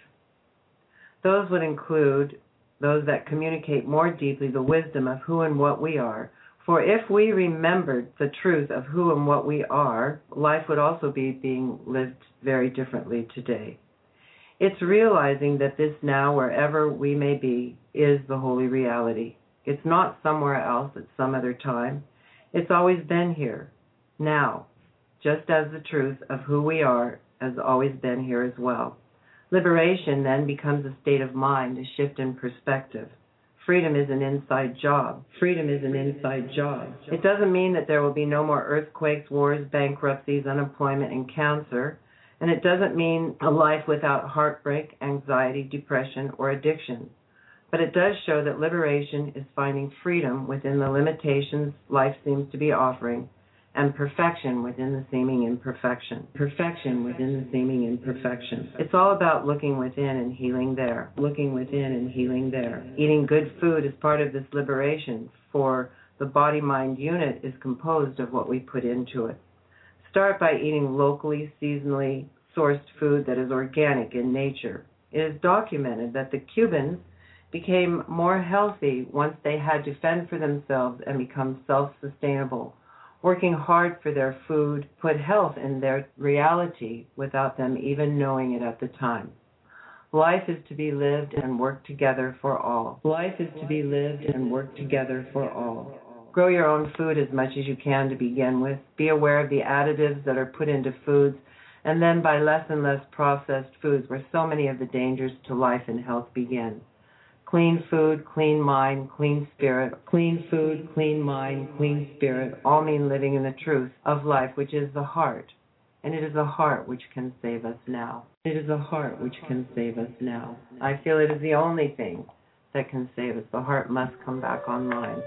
Those would include those that communicate more deeply the wisdom of who and what we are. For if we remembered the truth of who and what we are, life would also be being lived very differently today. It's realizing that this now, wherever we may be, is the holy reality. It's not somewhere else at some other time. It's always been here, now, just as the truth of who we are has always been here as well. Liberation then becomes a state of mind, a shift in perspective. Freedom is an inside job. Freedom is an inside job. It doesn't mean that there will be no more earthquakes, wars, bankruptcies, unemployment, and cancer. And it doesn't mean a life without heartbreak, anxiety, depression, or addiction. But it does show that liberation is finding freedom within the limitations life seems to be offering, and perfection within the seeming imperfection. Perfection within the seeming imperfection. It's all about looking within and healing there. Looking within and healing there. Eating good food is part of this liberation, for the body-mind unit is composed of what we put into it. Start by eating locally, seasonally sourced food that is organic in nature. It is documented that the Cubans became more healthy once they had to fend for themselves and become self-sustainable. Working hard for their food put health in their reality without them even knowing it at the time. Life is to be lived and worked together for all. Life is to be lived and worked together for all. Grow your own food as much as you can to begin with. Be aware of the additives that are put into foods, and then by less and less processed foods, where so many of the dangers to life and health begin. Clean food, clean mind, clean spirit. Clean food, clean mind, clean spirit all mean living in the truth of life, which is the heart. And it is the heart which can save us now. It is the heart which can save us now. I feel it is the only thing that can save us. The heart must come back online.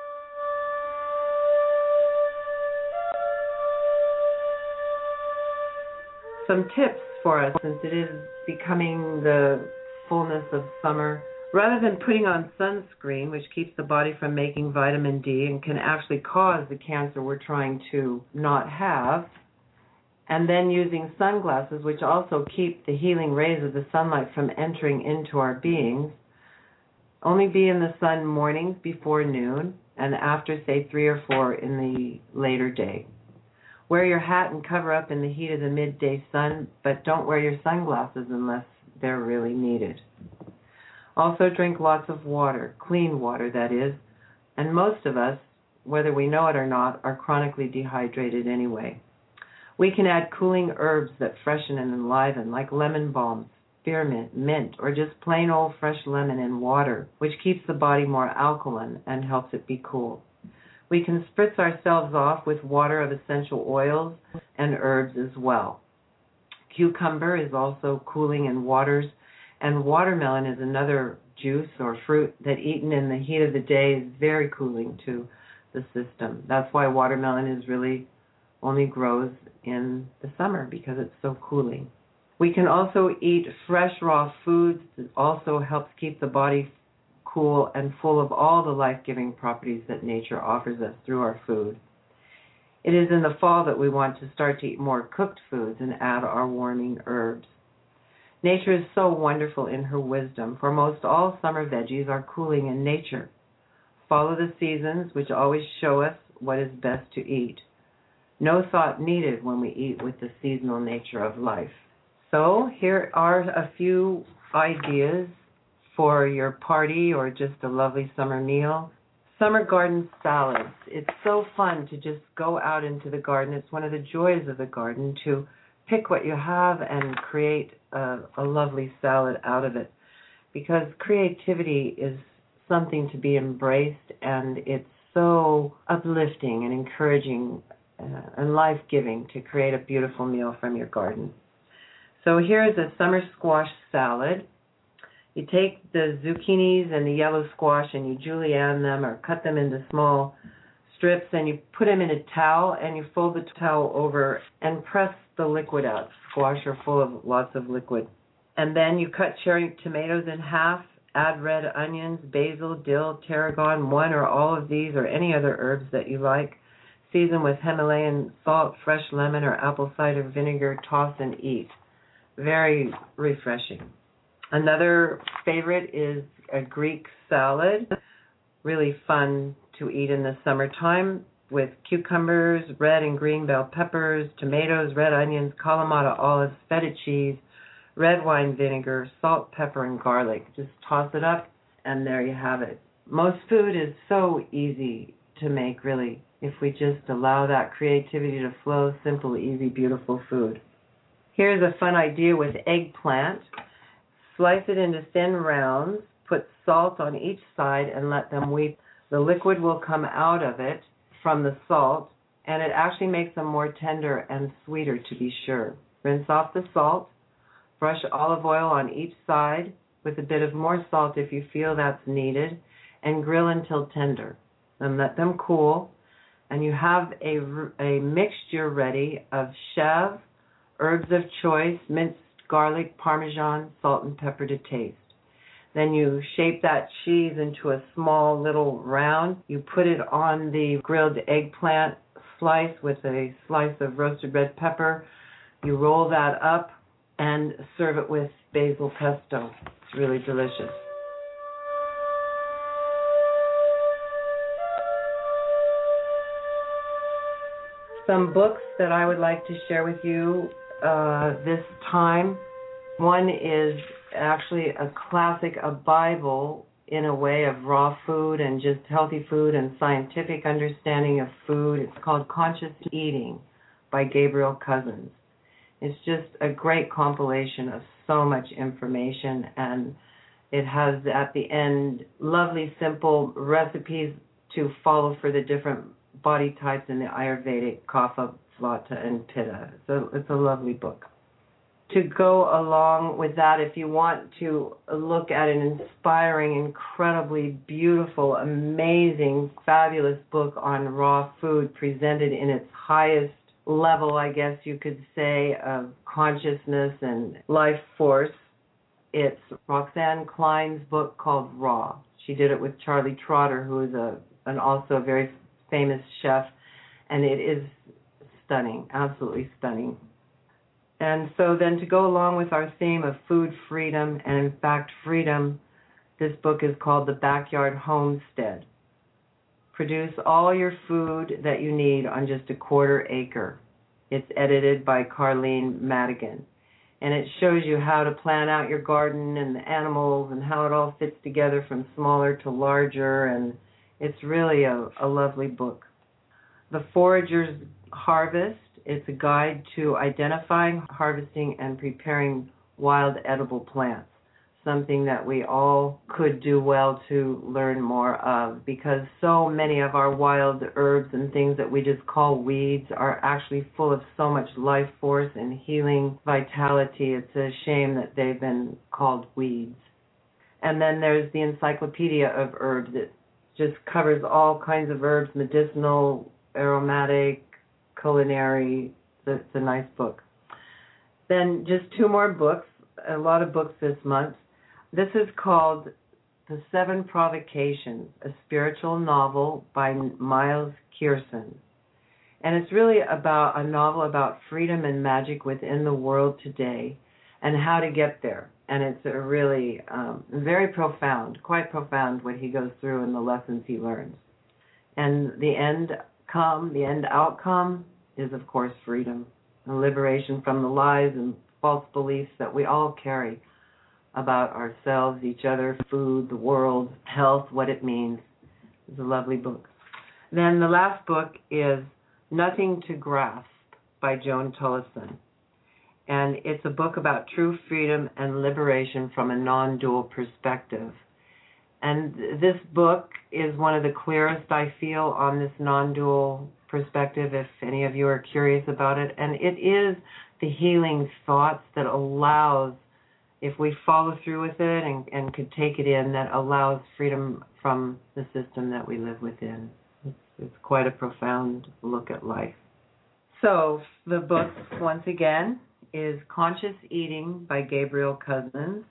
Some tips for us, since it is becoming the fullness of summer. Rather than putting on sunscreen, which keeps the body from making vitamin D and can actually cause the cancer we're trying to not have, and then using sunglasses, which also keep the healing rays of the sunlight from entering into our beings, only be in the sun mornings before noon and after, say, three or four in the later day. Wear your hat and cover up in the heat of the midday sun, but don't wear your sunglasses unless they're really needed. Also drink lots of water, clean water that is, and most of us, whether we know it or not, are chronically dehydrated anyway. We can add cooling herbs that freshen and enliven, like lemon balm, spearmint, mint, or just plain old fresh lemon in water, which keeps the body more alkaline and helps it be cool. We can spritz ourselves off with water of essential oils and herbs as well. Cucumber is also cooling in waters, and watermelon is another juice or fruit that eaten in the heat of the day is very cooling to the system. That's why watermelon is really only grows in the summer, because it's so cooling. We can also eat fresh raw foods. It also helps keep the body cool and full of all the life-giving properties that nature offers us through our food. It is in the fall that we want to start to eat more cooked foods and add our warming herbs. Nature is so wonderful in her wisdom, for most all summer veggies are cooling in nature. Follow the seasons, which always show us what is best to eat. No thought needed when we eat with the seasonal nature of life. So here are a few ideas for your party or just a lovely summer meal. Summer garden salads. It's so fun to just go out into the garden. It's one of the joys of the garden to pick what you have and create a, a lovely salad out of it, because creativity is something to be embraced, and it's so uplifting and encouraging uh, and life-giving to create a beautiful meal from your garden. So here's a summer squash salad. You take the zucchinis and the yellow squash and you julienne them or cut them into small strips, and you put them in a towel and you fold the towel over and press the liquid out. Squash are full of lots of liquid. And then you cut cherry tomatoes in half, add red onions, basil, dill, tarragon, one or all of these or any other herbs that you like. Season with Himalayan salt, fresh lemon, or apple cider vinegar. Toss and eat. Very refreshing. Another favorite is a Greek salad. Really fun to eat in the summertime with cucumbers, red and green bell peppers, tomatoes, red onions, Kalamata olives, feta cheese, red wine vinegar, salt, pepper, and garlic. Just toss it up, and there you have it. Most food is so easy to make, really, if we just allow that creativity to flow. Simple, easy, beautiful food. Here's a fun idea with eggplant. Slice it into thin rounds, put salt on each side, and let them weep. The liquid will come out of it from the salt, and it actually makes them more tender and sweeter, to be sure. Rinse off the salt. Brush olive oil on each side with a bit of more salt if you feel that's needed, and grill until tender. Then let them cool, and you have a, a mixture ready of chev, herbs of choice, minced garlic, parmesan, salt, and pepper to taste. Then you shape that cheese into a small little round. You put it on the grilled eggplant slice with a slice of roasted red pepper. You roll that up and serve it with basil pesto. It's really delicious. Some books that I would like to share with you uh, this time. One is actually a classic, a Bible in a way of raw food and just healthy food and scientific understanding of food. It's called Conscious Eating by Gabriel Cousens. It's just a great compilation of so much information, and it has at the end lovely simple recipes to follow for the different body types in the Ayurvedic, Kapha, Vata, and Pitta. So it's a lovely book. To go along with that, if you want to look at an inspiring, incredibly beautiful, amazing, fabulous book on raw food presented in its highest level, I guess you could say, of consciousness and life force, it's Roxanne Klein's book called Raw. She did it with Charlie Trotter, who is a an also a very famous chef, and it is stunning, absolutely stunning. And so then to go along with our theme of food freedom, and in fact freedom, this book is called The Backyard Homestead. Produce all your food that you need on just a quarter acre. It's edited by Carlene Madigan. And it shows you how to plan out your garden and the animals and how it all fits together from smaller to larger, and it's really a, a lovely book. The Forager's Harvest, it's a guide to identifying, harvesting, and preparing wild edible plants, something that we all could do well to learn more of, because so many of our wild herbs and things that we just call weeds are actually full of so much life force and healing vitality. It's a shame that they've been called weeds. And then there's the Encyclopedia of Herbs. It just covers all kinds of herbs, medicinal, aromatic, culinary. It's a nice book. Then just two more books, a lot of books this month. This is called The Seven Provocations, a spiritual novel by Miles Kierson. And it's really about a novel about freedom and magic within the world today and how to get there. And it's a really um, very profound, quite profound what he goes through and the lessons he learns. And the end come, the end outcome is, of course, freedom and liberation from the lies and false beliefs that we all carry about ourselves, each other, food, the world, health, what it means. It's a lovely book. Then the last book is Nothing to Grasp by Joan Tullison. And it's a book about true freedom and liberation from a non-dual perspective. And this book is one of the clearest, I feel, on this non-dual perspective, if any of you are curious about it. And it is the healing thoughts that allows, if we follow through with it and, and could take it in, that allows freedom from the system that we live within. It's, it's quite a profound look at life. So the book, once again, is Conscious Eating by Gabriel Cousens,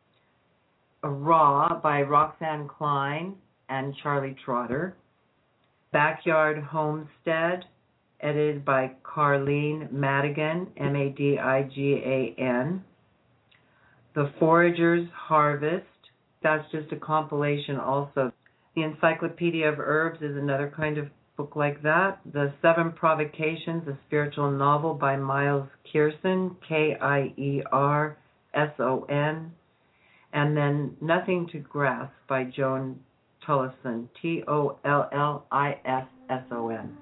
Raw by Roxanne Klein and Charlie Trotter, Backyard Homestead edited by Carleen Madigan, M A D I G A N. The Forager's Harvest, that's just a compilation also. The Encyclopedia of Herbs is another kind of book like that. The Seven Provocations, a spiritual novel by Miles Kierson, K I E R S O N. And then Nothing to Grasp by Joan Tullison, T O L L I S S O N.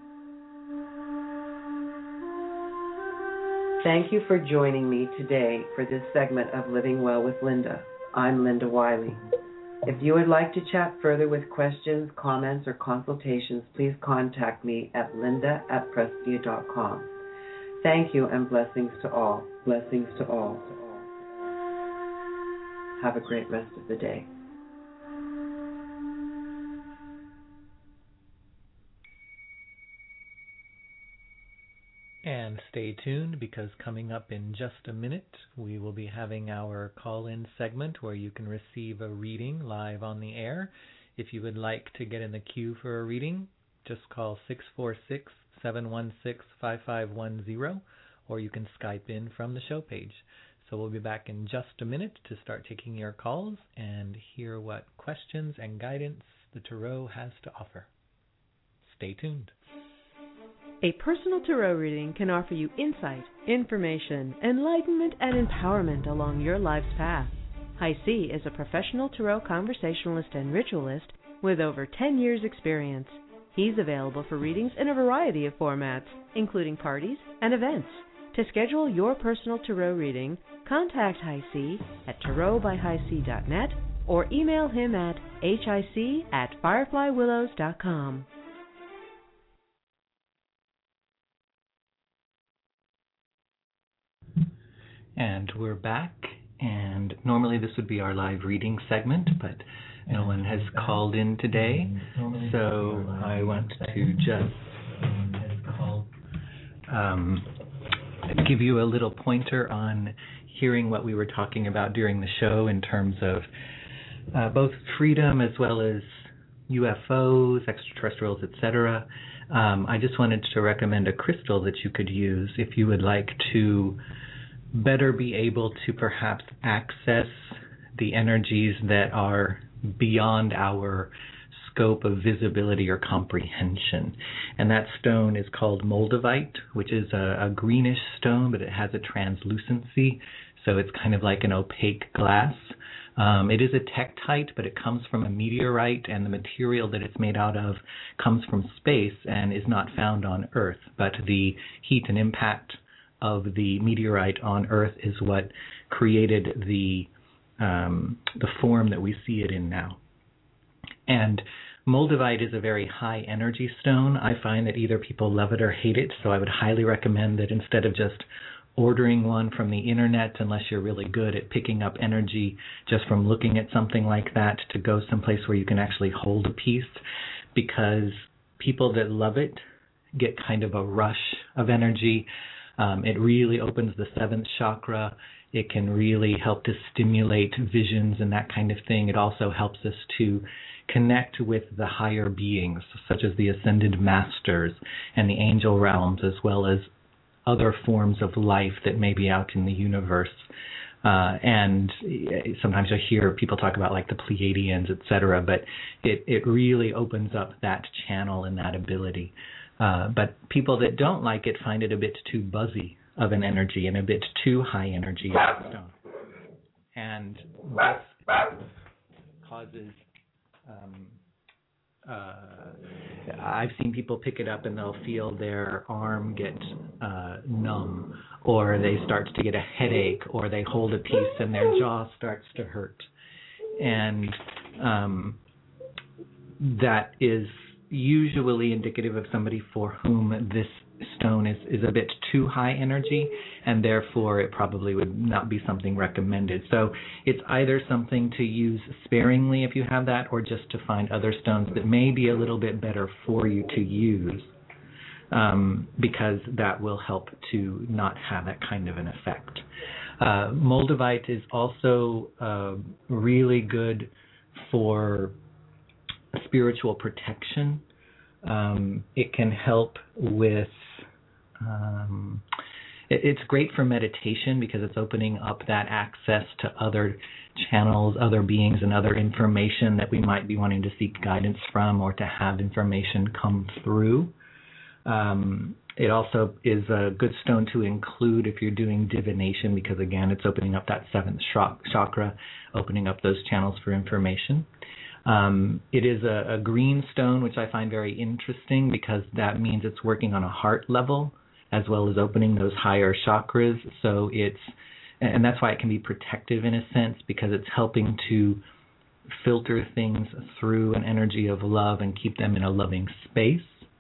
Thank you for joining me today for this segment of Living Well with Linda. I'm Linda Wiley. If you would like to chat further with questions, comments, or consultations, please contact me at linda at prestia dot com. Thank you and blessings to all. Blessings to all. Have a great rest of the day. And stay tuned, because coming up in just a minute, we will be having our call-in segment where you can receive a reading live on the air. If you would like to get in the queue for a reading, just call six four six, seven one six, five five one zero, or you can Skype in from the show page. So we'll be back in just a minute to start taking your calls and hear what questions and guidance the Tarot has to offer. Stay tuned. A personal tarot reading can offer you insight, information, enlightenment, and empowerment along your life's path. High C is a professional tarot conversationalist and ritualist with over ten years' experience. He's available for readings in a variety of formats, including parties and events. To schedule your personal tarot reading, contact High C at tarot by high c dot net or email him at hic at firefly willows dot com. And we're back, and normally this would be our live reading segment, but no one has called in today, so I want to just um, give you a little pointer on hearing what we were talking about during the show in terms of uh, both freedom as well as U F Os, extraterrestrials, et cetera. Um, I just wanted to recommend a crystal that you could use if you would like to better be able to perhaps access the energies that are beyond our scope of visibility or comprehension. And that stone is called moldavite, which is a, a greenish stone, but it has a translucency, so it's kind of like an opaque glass. Um, it is a tektite, but it comes from a meteorite, and the material that it's made out of comes from space and is not found on Earth. But the heat and impact of the meteorite on Earth is what created the um, the form that we see it in now. And moldavite is a very high energy stone. I find that either people love it or hate it, so I would highly recommend that instead of just ordering one from the internet, unless you're really good at picking up energy just from looking at something like that, to go someplace where you can actually hold a piece, because people that love it get kind of a rush of energy. Um, it really opens the seventh chakra. It can really help to stimulate visions and that kind of thing. It also helps us to connect with the higher beings, such as the ascended masters and the angel realms, as well as other forms of life that may be out in the universe. Uh, and sometimes I hear people talk about like the Pleiadians, et cetera, but it, it really opens up that channel and that ability. Uh, but people that don't like it find it a bit too buzzy of an energy and a bit too high energy of a stone. And this causes, um, uh, I've seen people pick it up and they'll feel their arm get uh, numb, or they start to get a headache, or they hold a piece and their jaw starts to hurt. And um, that is usually indicative of somebody for whom this stone is, is a bit too high energy, and therefore it probably would not be something recommended. So it's either something to use sparingly if you have that, or just to find other stones that may be a little bit better for you to use, um, because that will help to not have that kind of an effect. Uh, moldavite is also uh, really good for spiritual protection. Um, it can help with Um, it, it's great for meditation because it's opening up that access to other channels, other beings, and other information that we might be wanting to seek guidance from or to have information come through. Um, it also is a good stone to include if you're doing divination because, again, it's opening up that seventh chakra, opening up those channels for information. Um, it is a, a green stone, which I find very interesting because that means it's working on a heart level as well as opening those higher chakras. So it's, and that's why it can be protective in a sense because it's helping to filter things through an energy of love and keep them in a loving space.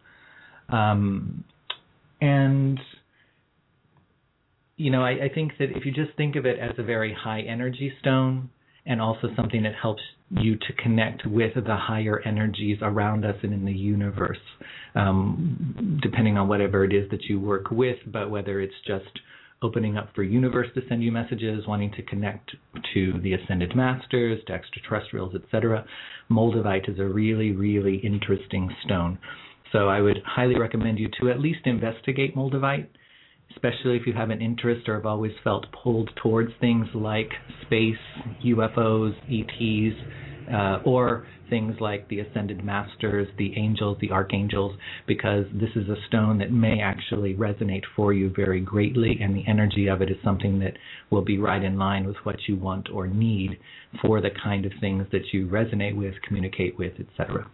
Um, and, you know, I, I think that if you just think of it as a very high energy stone and also something that helps you to connect with the higher energies around us and in the universe, um, depending on whatever it is that you work with, but whether it's just opening up for universe to send you messages, wanting to connect to the ascended masters, to extraterrestrials, et cetera, Moldavite is a really, really interesting stone. So I would highly recommend you to at least investigate Moldavite, especially if you have an interest or have always felt pulled towards things like space, U F Os, E Ts, uh, or things like the Ascended Masters, the angels, the archangels, because this is a stone that may actually resonate for you very greatly, and the energy of it is something that will be right in line with what you want or need for the kind of things that you resonate with, communicate with, et cetera.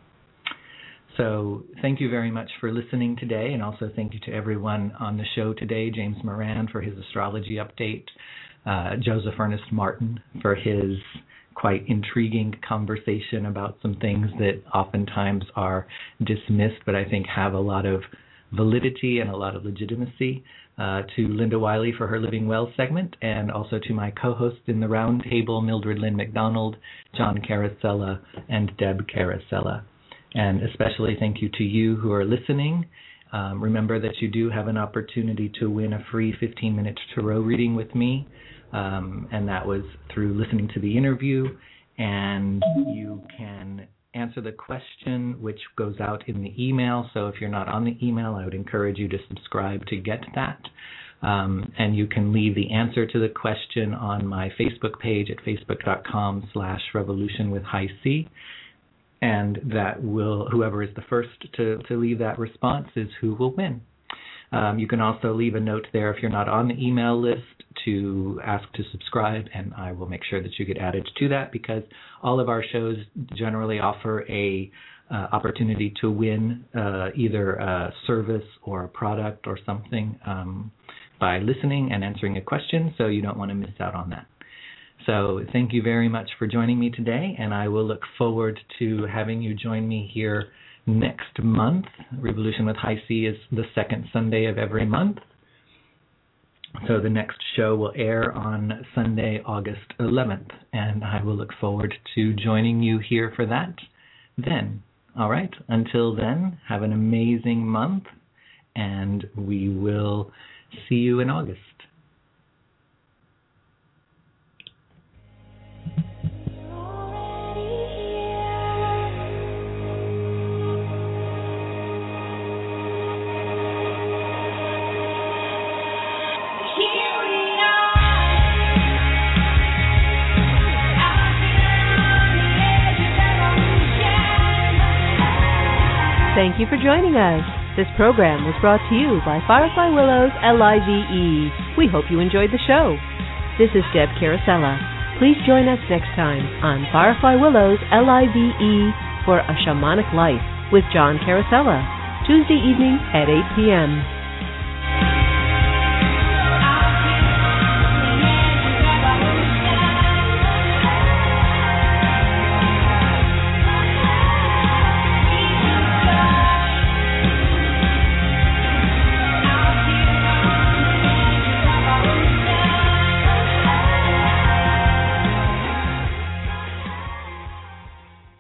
So thank you very much for listening today, and also thank you to everyone on the show today, James Moran for his astrology update, uh, Joseph Ernest Martin for his quite intriguing conversation about some things that oftentimes are dismissed, but I think have a lot of validity and a lot of legitimacy, uh, to Linda Wiley for her Living Well segment, and also to my co-hosts in the round table, Mildred Lynn McDonald, John Carosella, and Deb Carosella. And especially thank you to you who are listening. Um, remember that you do have an opportunity to win a free fifteen-minute tarot reading with me, um, and that was through listening to the interview. And you can answer the question, which goes out in the email. So if you're not on the email, I would encourage you to subscribe to get that. Um, and you can leave the answer to the question on my Facebook page at facebook.com slash revolution with high C. And that will, whoever is the first to, to leave that response is who will win. Um, you can also leave a note there if you're not on the email list to ask to subscribe, and I will make sure that you get added to that because all of our shows generally offer a uh, opportunity to win uh, either a service or a product or something um, by listening and answering a question, so you don't want to miss out on that. So thank you very much for joining me today, and I will look forward to having you join me here next month. Revolution with High C is the second Sunday of every month. So the next show will air on Sunday, August eleventh, and I will look forward to joining you here for that then. All right, until then, have an amazing month, and we will see you in August. Thank you for joining us. This program was brought to you by Firefly Willows L I V E. We hope you enjoyed the show. This is Deb Carosella. Please join us next time on Firefly Willows L I V E for A Shamanic Life with John Carosella, Tuesday evening at eight p.m.